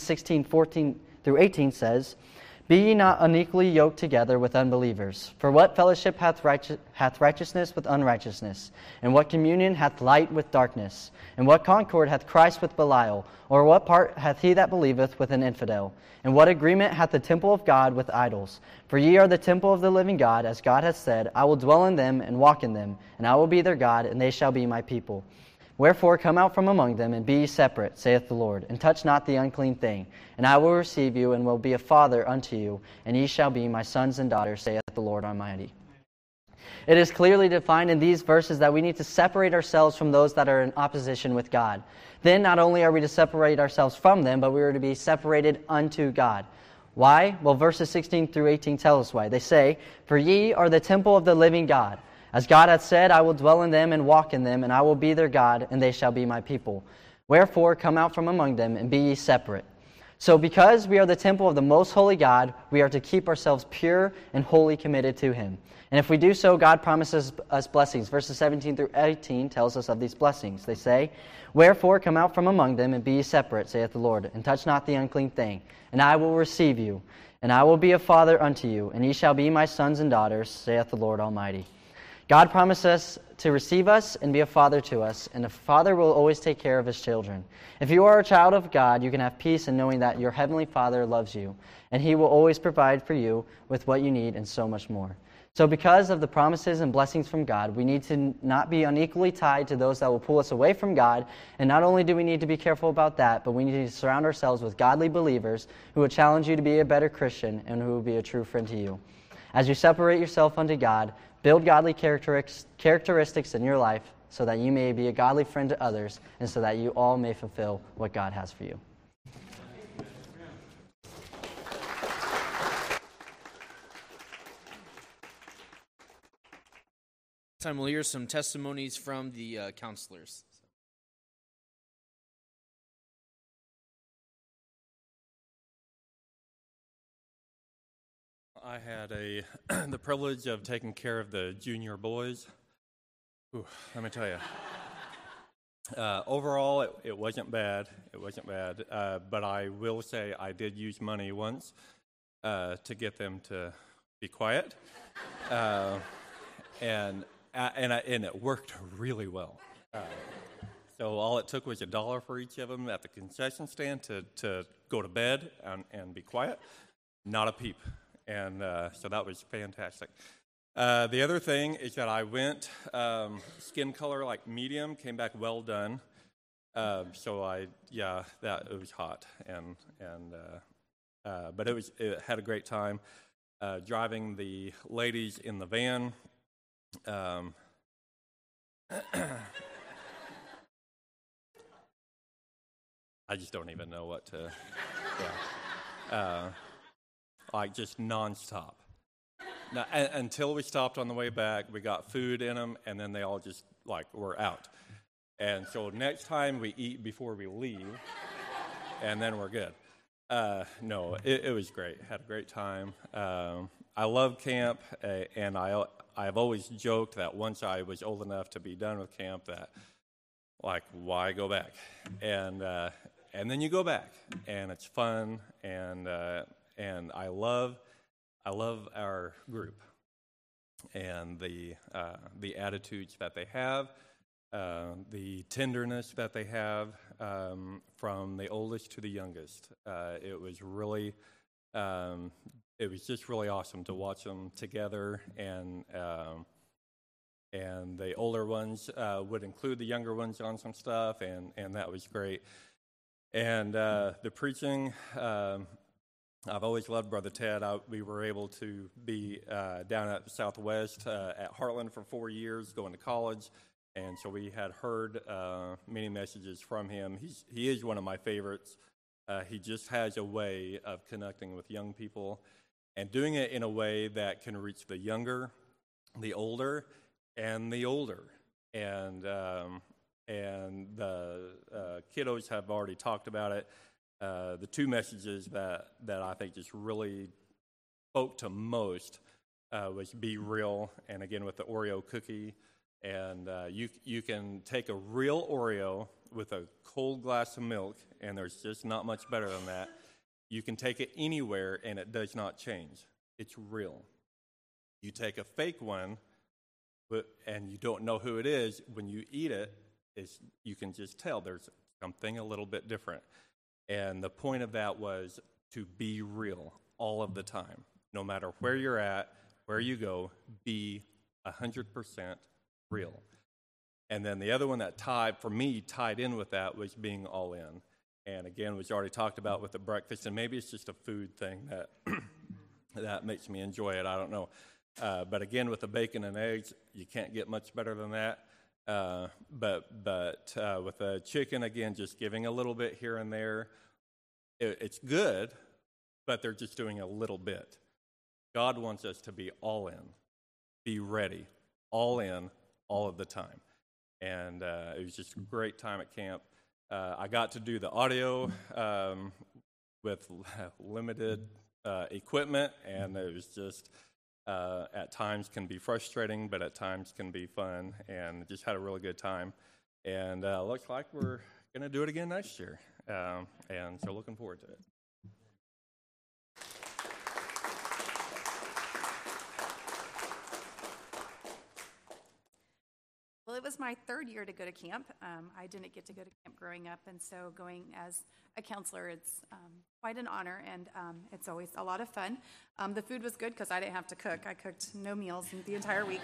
16:14-18 says, "Be ye not unequally yoked together with unbelievers. For what fellowship hath righteousness with unrighteousness? And what communion hath light with darkness? And what concord hath Christ with Belial? Or what part hath he that believeth with an infidel? And what agreement hath the temple of God with idols? For ye are the temple of the living God, as God hath said, I will dwell in them and walk in them, and I will be their God, and they shall be my people. Wherefore come out from among them, and be ye separate, saith the Lord, and touch not the unclean thing. And I will receive you, and will be a father unto you, and ye shall be my sons and daughters, saith the Lord Almighty." It is clearly defined in these verses that we need to separate ourselves from those that are in opposition with God. Then not only are we to separate ourselves from them, but we are to be separated unto God. Why? Well, verses 16 through 18 tell us why. They say, "For ye are the temple of the living God. As God hath said, I will dwell in them and walk in them, and I will be their God, and they shall be my people. Wherefore come out from among them, and be ye separate." So because we are the temple of the most holy God, we are to keep ourselves pure and wholly committed to Him. And if we do so, God promises us blessings. Verses 17 through 18 tells us of these blessings. They say, "Wherefore come out from among them, and be ye separate, saith the Lord, and touch not the unclean thing. And I will receive you, and I will be a father unto you, and ye shall be my sons and daughters, saith the Lord Almighty." God promises to receive us and be a father to us, and a father will always take care of his children. If you are a child of God, you can have peace in knowing that your heavenly Father loves you, and He will always provide for you with what you need and so much more. So because of the promises and blessings from God, we need to not be unequally tied to those that will pull us away from God, and not only do we need to be careful about that, but we need to surround ourselves with godly believers who will challenge you to be a better Christian and who will be a true friend to you. As you separate yourself unto God, build godly characteristics in your life so that you may be a godly friend to others and so that you all may fulfill what God has for you. Time we'll hear some testimonies from the counselors. I had the privilege of taking care of the junior boys. Ooh, let me tell you. Overall, it wasn't bad. It wasn't bad. But I will say I did use money once to get them to be quiet, and it worked really well. So all it took was $1 for each of them at the concession stand to go to bed and be quiet. Not a peep. And so that was fantastic. The other thing is that I went skin color like medium, came back well done. So it was hot, but it had a great time driving the ladies in the van. I just don't even know what to. Like just nonstop. Now, until we stopped on the way back, we got food in them, and then they all just were out. And so next time we eat before we leave, and then we're good. No, it was great. Had a great time. I love camp, and I've always joked that once I was old enough to be done with camp, that why go back? And then you go back, and it's fun, and I love our group and the attitudes that they have, the tenderness that they have, from the oldest to the youngest. It was just really awesome to watch them together, and the older ones would include the younger ones on some stuff, and that was great. And the preaching. I've always loved Brother Ted. We were able to be down at Southwest at Heartland for 4 years, going to college, and so we had heard many messages from him. He is one of my favorites. He just has a way of connecting with young people and doing it in a way that can reach the younger, the older, and the older. And the kiddos have already talked about it. The two messages that I think just really spoke to most was be real, and again with the Oreo cookie. And you can take a real Oreo with a cold glass of milk, and there's just not much better than that. You can take it anywhere, and it does not change. It's real. You take a fake one, and you don't know who it is. When you eat it, you can just tell there's something a little bit different. And the point of that was to be real all of the time. No matter where you're at, where you go, be 100% real. And then the other one that tied in with that was being all in. And again, was already talked about with the breakfast, and maybe it's just a food thing that makes me enjoy it. I don't know. But again, with the bacon and eggs, you can't get much better than that. But with the chicken, again, just giving a little bit here and there, it's good, but they're just doing a little bit. God wants us to be all in, be ready, all in, all of the time. And it was just a great time at camp. I got to do the audio with limited equipment, and it was just at times can be frustrating, but at times can be fun, and just had a really good time. And looks like we're going to do it again next year, and so looking forward to it. Well, it was my third year to go to camp. I didn't get to go to camp growing up, and so going as a counselor, it's quite an honor, and it's always a lot of fun. The food was good because I didn't have to cook. I cooked no meals the entire week.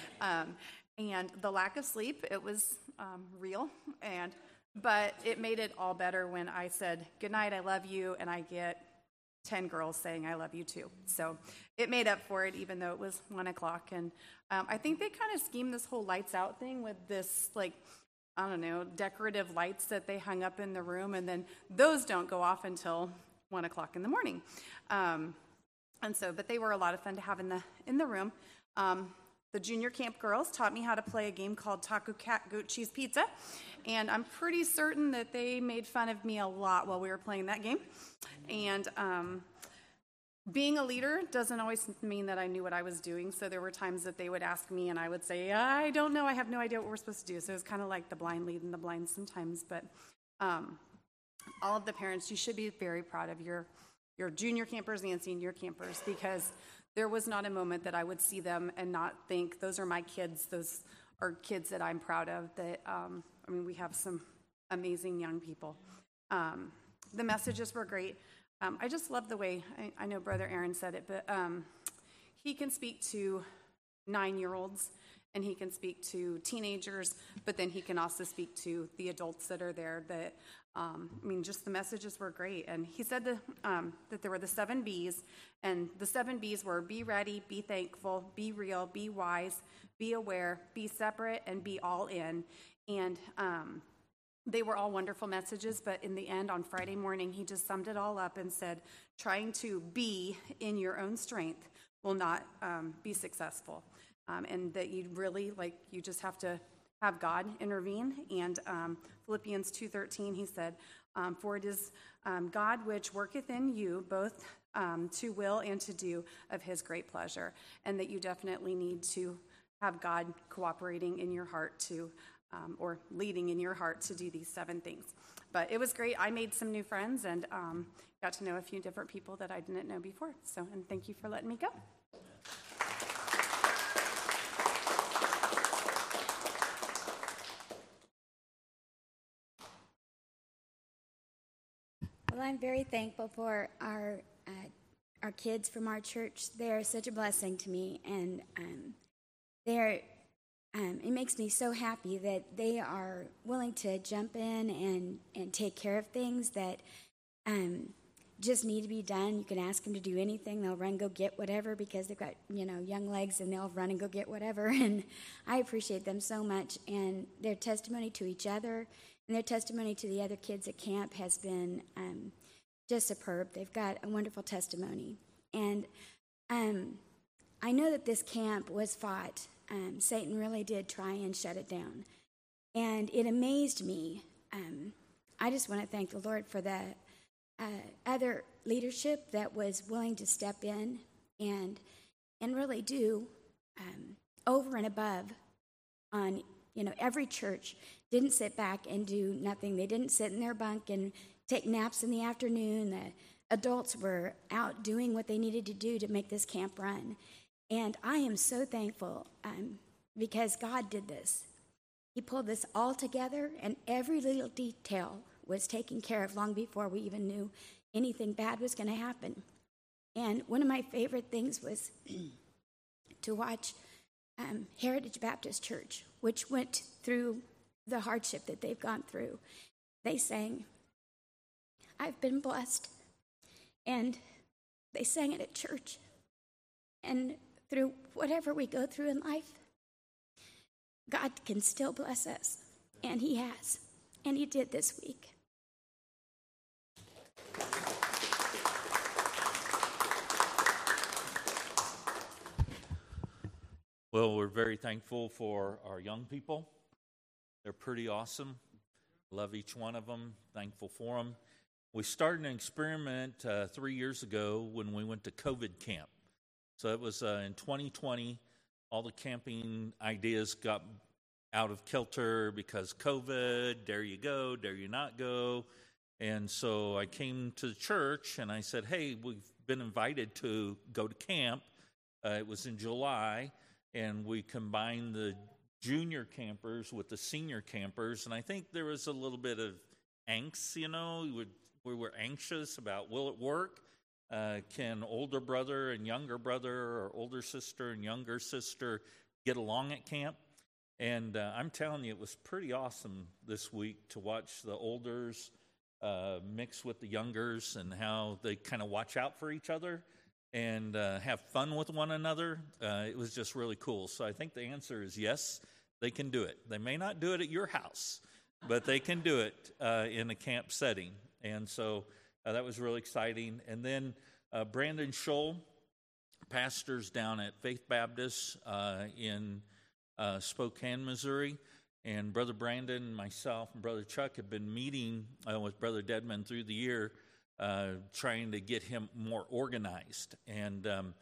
And the lack of sleep, it was real, but it made it all better when I said, "Good night, I love you," and I get 10 girls saying, "I love you too." So it made up for it, even though it was 1 o'clock. And I think they kind of schemed this whole lights out thing with this, like, I don't know, decorative lights that they hung up in the room. And then those don't go off until 1 o'clock in the morning. But they were a lot of fun to have in the room. The junior camp girls taught me how to play a game called Taco Cat Goat Cheese Pizza. And I'm pretty certain that they made fun of me a lot while we were playing that game. And being a leader doesn't always mean that I knew what I was doing. So there were times that they would ask me and I would say, "I don't know, I have no idea what we're supposed to do." So it was kind of like the blind leading the blind sometimes. But all of the parents, you should be very proud of your junior campers and senior campers, because there was not a moment that I would see them and not think, those are my kids, those are kids that I'm proud of. That we have some amazing young people. The messages were great. I just love the way, I know Brother Aaron said it, but he can speak to 9-year-olds and he can speak to teenagers, but then he can also speak to the adults that are there. That just the messages were great. And he said that there were the 7 B's, and the 7 B's were: be ready, be thankful, be real, be wise, be aware, be separate, and be all in. And they were all wonderful messages, but in the end, on Friday morning, he just summed it all up and said, trying to be in your own strength will not be successful. And that you really, you just have to have God intervene. And Philippians 2:13, he said, "For it is God which worketh in you both to will and to do of his great pleasure." And that you definitely need to have God cooperating in your heart to or leading in your heart to do these 7 things. But it was great. I made some new friends and got to know a few different people that I didn't know before. And thank you for letting me go. Well, I'm very thankful for our kids from our church. They are such a blessing to me, and it makes me so happy that they are willing to jump in and take care of things that just need to be done. You can ask them to do anything. They'll run, go get whatever, because they've got, young legs, and they'll run and go get whatever. And I appreciate them so much. And their testimony to each other and their testimony to the other kids at camp has been just superb. They've got a wonderful testimony. And I know that this camp was fought. Satan really did try and shut it down. And it amazed me. I just want to thank the Lord for the other leadership that was willing to step in and really do over and above on, every church didn't sit back and do nothing. They didn't sit in their bunk and take naps in the afternoon. The adults were out doing what they needed to do to make this camp run. And I am so thankful because God did this. He pulled this all together, and every little detail was taken care of long before we even knew anything bad was going to happen. And one of my favorite things was to watch Heritage Baptist Church, which went through the hardship that they've gone through. They sang, "I've been blessed." And they sang it at church. And through whatever we go through in life, God can still bless us. And he has. And he did this week. Well, we're very thankful for our young people. They're pretty awesome. Love each one of them. Thankful for them. We started an experiment 3 years ago when we went to COVID camp. So it was in 2020. All the camping ideas got out of kilter because COVID, dare you go, dare you not go. And so I came to the church and I said, hey, we've been invited to go to camp. It was in July, and we combined the junior campers with the senior campers. And I think there was a little bit of angst, we were anxious about, will it work? Can older brother and younger brother, or older sister and younger sister get along at camp? And I'm telling you, it was pretty awesome this week to watch the olders mix with the youngers and how they kind of watch out for each other and have fun with one another. It was just really cool. So I think the answer is yes, they can do it. They may not do it at your house, but they can do it in a camp setting. And so that was really exciting. And then Brandon Scholl, pastors down at Faith Baptist in Spokane, Missouri. And Brother Brandon, myself, and Brother Chuck have been meeting with Brother Dedman through the year, trying to get him more organized. And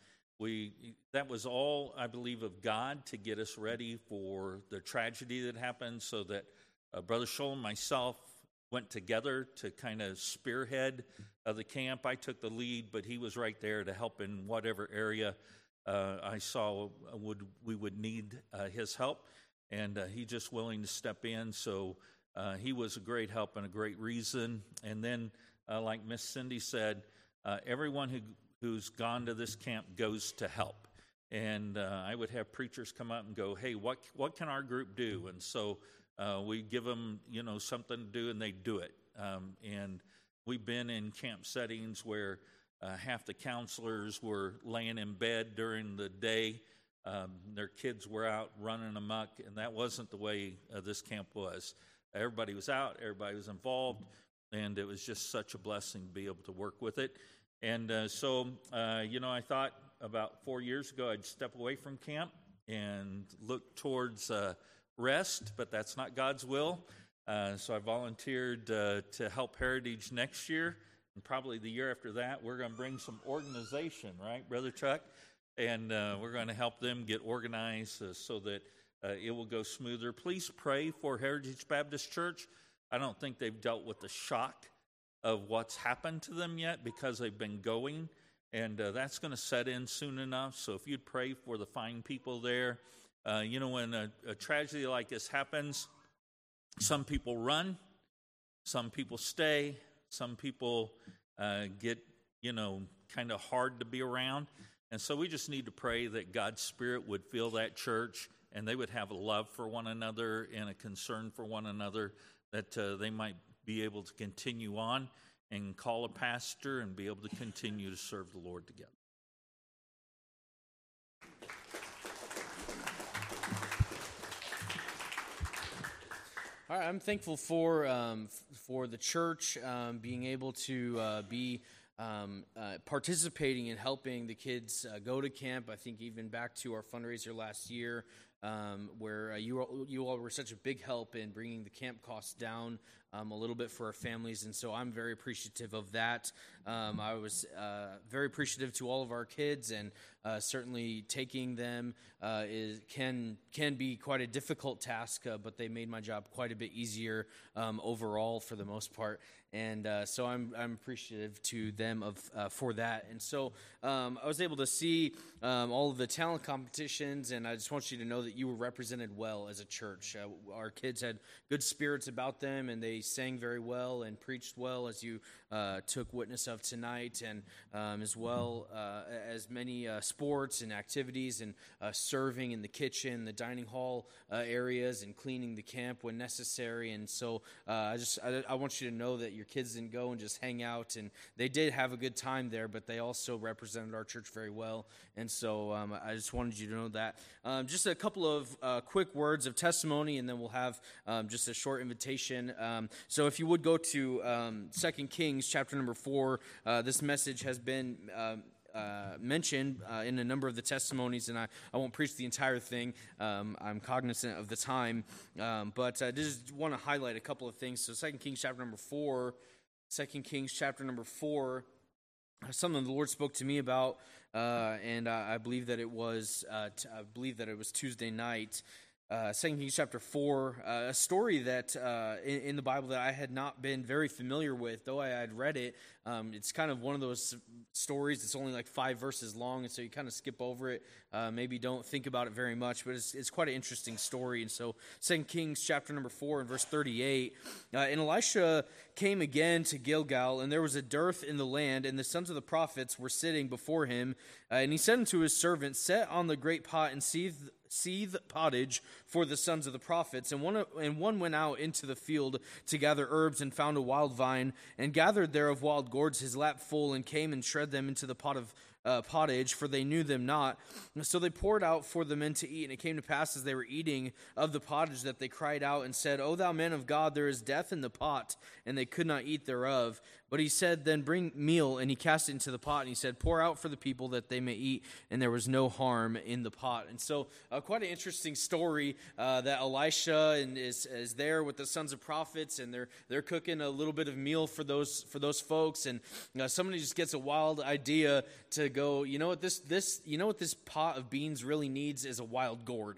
that was all, I believe, of God to get us ready for the tragedy that happened, so that Brother Scholl and myself went together to kind of spearhead the camp. I took the lead, but he was right there to help in whatever area I saw we would need his help. And he just willing to step in. So he was a great help and a great reason. And then, like Miss Cindy said, everyone who's gone to this camp goes to help. And I would have preachers come up and go, hey, what can our group do? And so we give them, something to do, and they do it. And we've been in camp settings where half the counselors were laying in bed during the day. Their kids were out running amok, and that wasn't the way this camp was. Everybody was out, everybody was involved, and it was just such a blessing to be able to work with it. And so I thought about 4 years ago I'd step away from camp and look towards rest, but that's not God's will. So I volunteered to help Heritage next year, and probably the year after that. We're going to bring some organization, right, Brother Chuck? And we're going to help them get organized so that it will go smoother. Please pray for Heritage Baptist Church. I don't think they've dealt with the shock of what's happened to them yet, because they've been going, and that's going to set in soon enough. So if you'd pray for the fine people there. When a tragedy like this happens, some people run, some people stay, some people get, kind of hard to be around. And so we just need to pray that God's Spirit would fill that church, and they would have a love for one another and a concern for one another, that they might be able to continue on and call a pastor and be able to continue to serve the Lord together. All right, I'm thankful for the church being able to be participating in helping the kids go to camp. I think even back to our fundraiser last year, where you all were such a big help in bringing the camp costs down a little bit for our families, and so I'm very appreciative of that. I was very appreciative to all of our kids, and certainly taking them can be quite a difficult task, but they made my job quite a bit easier overall for the most part. And so I'm appreciative to them for that. And so I was able to see all of the talent competitions, and I just want you to know that you were represented well as a church. Our kids had good spirits about them, and they sang very well and preached well, as you took witness of tonight, and as well as many sports and activities, and serving in the kitchen, the dining hall areas, and cleaning the camp when necessary. And so I want you to know that your kids didn't go and just hang out, and they did have a good time there, but they also represented our church very well. And so I just wanted you to know that. Just a couple of quick words of testimony, and then we'll have just a short invitation. So if you would go to 2 Kings chapter number 4, this message has been mentioned in a number of the testimonies, and I won't preach the entire thing. I'm cognizant of the time, but I just want to highlight a couple of things. So 2 Kings chapter number 4, something the Lord spoke to me about, and I believe that it was Tuesday night. 2 Kings chapter 4, a story that in the Bible that I had not been very familiar with, though I had read it. It's kind of one of those stories. It's only like 5 verses long, and so you kind of skip over it. Maybe don't think about it very much, but it's quite an interesting story. And so 2 Kings chapter number 4 and verse 38, and Elisha came again to Gilgal, and there was a dearth in the land, and the sons of the prophets were sitting before him. And he said unto his servant, Set on the great pot and seethe pottage for the sons of the prophets. And one went out into the field to gather herbs, and found a wild vine, and gathered thereof wild gourds his lap full, and came and shred them into the pot of pottage, for they knew them not. So they poured out for the men to eat. And it came to pass, as they were eating of the pottage, that they cried out and said, O thou man of God, there is death in the pot. And they could not eat thereof. But he said, Then bring meal. And he cast it into the pot, and he said, Pour out for the people that they may eat. And there was no harm in the pot. And so quite an interesting story that Elisha is there with the sons of prophets, and they're cooking a little bit of meal for those folks. And somebody just gets a wild idea to go, you know what this pot of beans really needs is a wild gourd.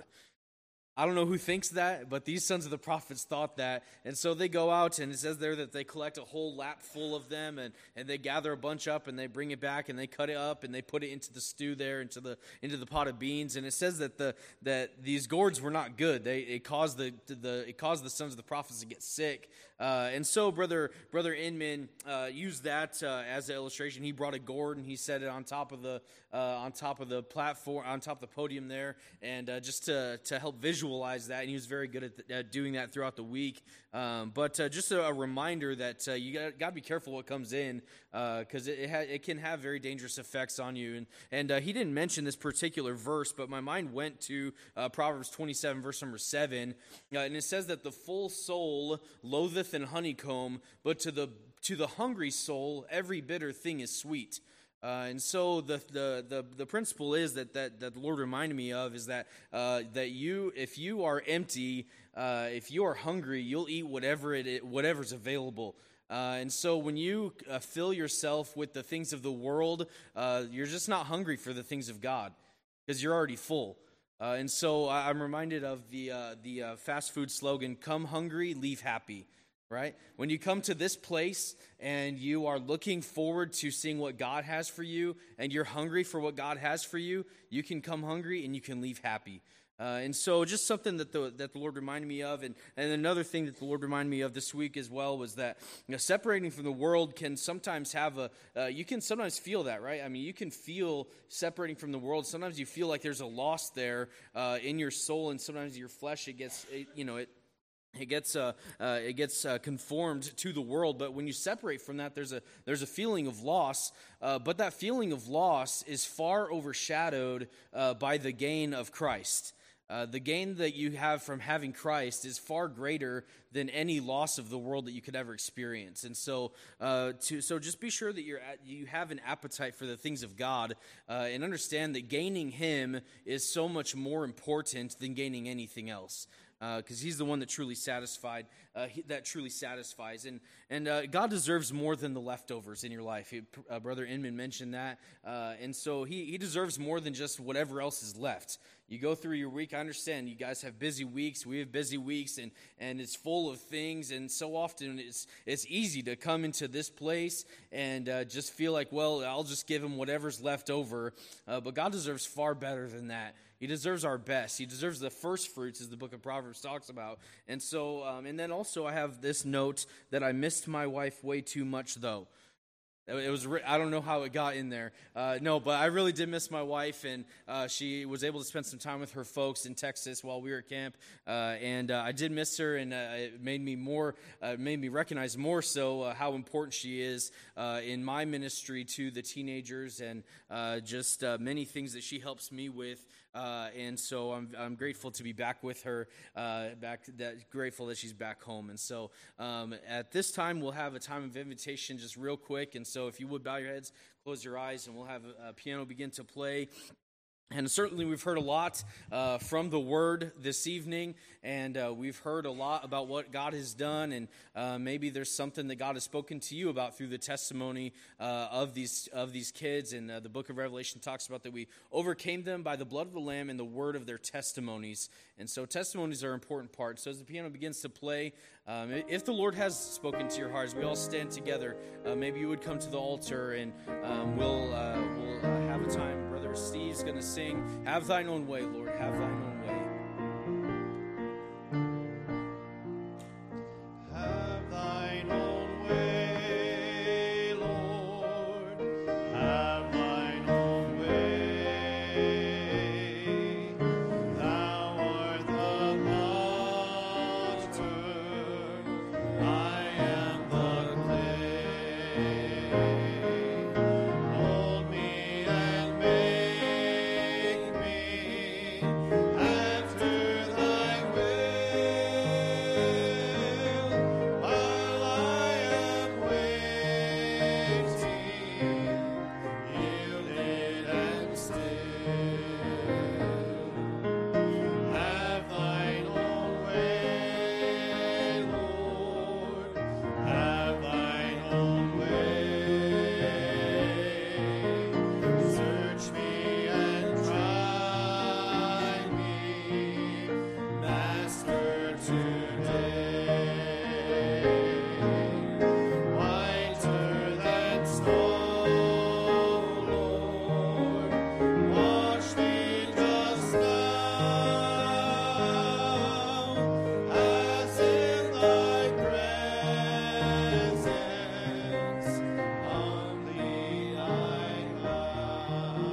I don't know who thinks that, but these sons of the prophets thought that. And so they go out, and it says there that they collect a whole lap full of them, and they gather a bunch up, and they bring it back, and they cut it up, and they put it into the stew there, into the pot of beans. And it says that these gourds were not good. It caused the sons of the prophets to get sick. And so Brother Inman used that as an illustration. He brought a gourd, and he set it on top of the platform, on top of the podium there, and just to help visualize that. And he was very good at doing that throughout the week. But just a reminder that you got to be careful what comes in, because it can have very dangerous effects on you. And he didn't mention this particular verse, but my mind went to Proverbs 27, verse number 7, and it says that the full soul loatheth an honeycomb, but to the hungry soul every bitter thing is sweet. And so the principle is that the Lord reminded me of is that if you are empty, if you are hungry, you'll eat whatever's available. And so when you fill yourself with the things of the world, you're just not hungry for the things of God, because you're already full. And so I'm reminded of the fast food slogan, "Come hungry, leave happy." Right? When you come to this place and you are looking forward to seeing what God has for you, and you're hungry for what God has for you, you can come hungry and you can leave happy. And so just something that the Lord reminded me of. And another thing that the Lord reminded me of this week as well was that separating from the world can sometimes have you can sometimes feel that, right? I mean, you can feel separating from the world. Sometimes you feel like there's a loss there in your soul, and sometimes your flesh, it gets conformed to the world. But when you separate from that, there's a feeling of loss. But that feeling of loss is far overshadowed by the gain of Christ. The gain that you have from having Christ is far greater than any loss of the world that you could ever experience. And so, just be sure that you have an appetite for the things of God, and understand that gaining Him is so much more important than gaining anything else. Because He's the one that truly satisfies, and God deserves more than the leftovers in your life. Brother Inman mentioned that, and so He deserves more than just whatever else is left. You go through your week. I understand you guys have busy weeks. We have busy weeks, and it's full of things. And so often it's easy to come into this place and just feel like, well, I'll just give Him whatever's left over. But God deserves far better than that. He deserves our best. He deserves the first fruits, as the book of Proverbs talks about. And so, and then also I have this note that I missed my wife way too much, though. It was, I don't know how it got in there. No, but I really did miss my wife, and she was able to spend some time with her folks in Texas while we were at camp. And I did miss her, and it made me recognize more so how important she is in my ministry to the teenagers, and just many things that she helps me with and so I'm grateful to be back with her, grateful that she's back home. And so at this time, we'll have a time of invitation just real quick. And so if you would bow your heads, close your eyes, and we'll have a piano begin to play. And certainly we've heard a lot from the Word this evening, and we've heard a lot about what God has done, and maybe there's something that God has spoken to you about through the testimony of these kids. And the book of Revelation talks about that we overcame them by the blood of the Lamb and the word of their testimonies. And so testimonies are an important part. So as the piano begins to play, if the Lord has spoken to your hearts, we all stand together. Maybe you would come to the altar, and we'll have a time. Brother Steve's going to sing, "Have Thine Own Way, Lord, have Thine Own Way." Have Thine own way, Lord, have Thine own way. Thou art the potter, I am the clay. Mold me and make me after Thy will, while I am waiting, yielded and still. Have Thine own way, Lord, have Thine own way. Search me and try me, Master, today. Whiter than snow, Lord, wash me just now, as in Thy presence humbly I bow.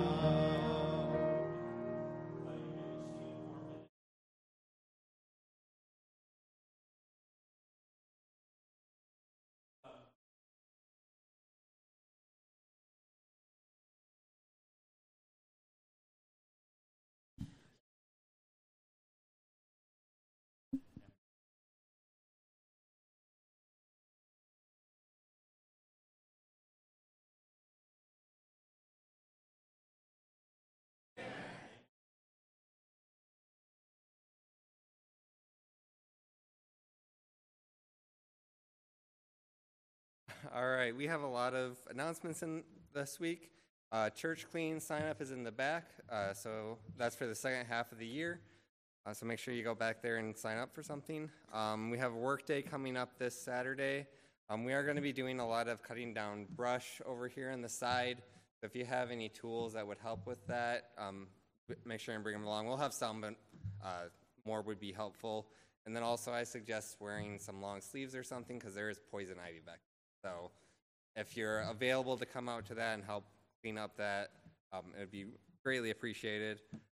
All right, we have a lot of announcements in this week. Church Clean sign up is in the back, so that's for the second half of the year. So make sure you go back there and sign up for something. We have a work day coming up this Saturday. We are going to be doing a lot of cutting down brush over here on the side. So if you have any tools that would help with that, make sure and bring them along. We'll have some, but more would be helpful. And then also I suggest wearing some long sleeves or something, because there is poison ivy back there. So if you're available to come out to that and help clean up that, it would be greatly appreciated.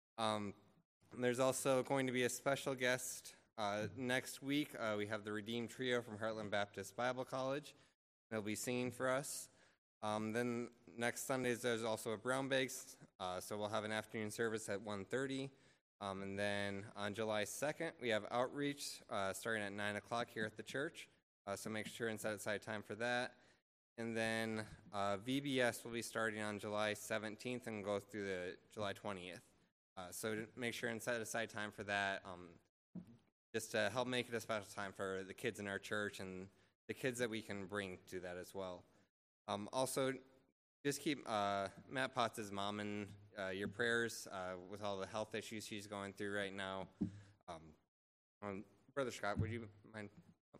There's also going to be a special guest next week. We have the Redeemed Trio from Heartland Baptist Bible College. They'll be singing for us. Then next Sundays there's also a brown bakes, so we'll have an afternoon service at 1:30. And then on July 2nd we have outreach starting at 9 o'clock here at the church. So make sure and set aside time for that. And then VBS will be starting on July 17th and go through the July 20th. So make sure and set aside time for that, just to help make it a special time for the kids in our church and the kids that we can bring to that as well. Also, just keep Matt Potts' mom in your prayers with all the health issues she's going through right now. Brother Scott, would you mind?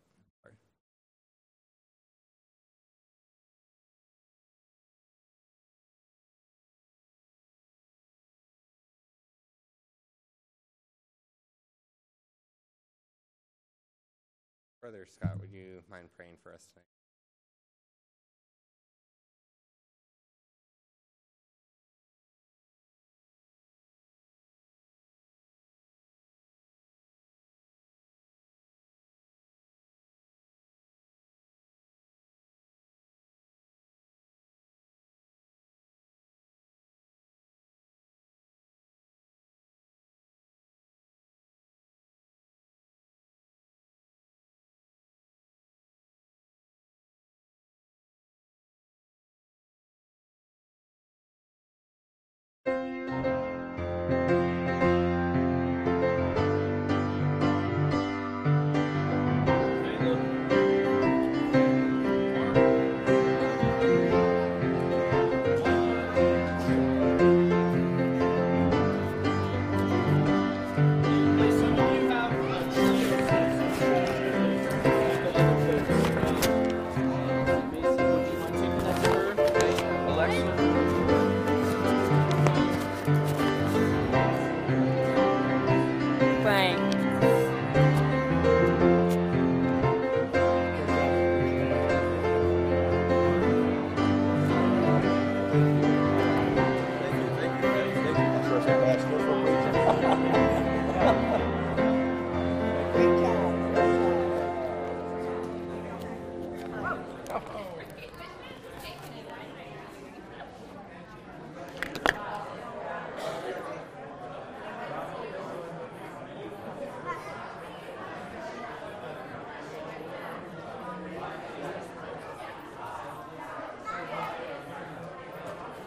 Brother Scott, would you mind praying for us tonight? Amen.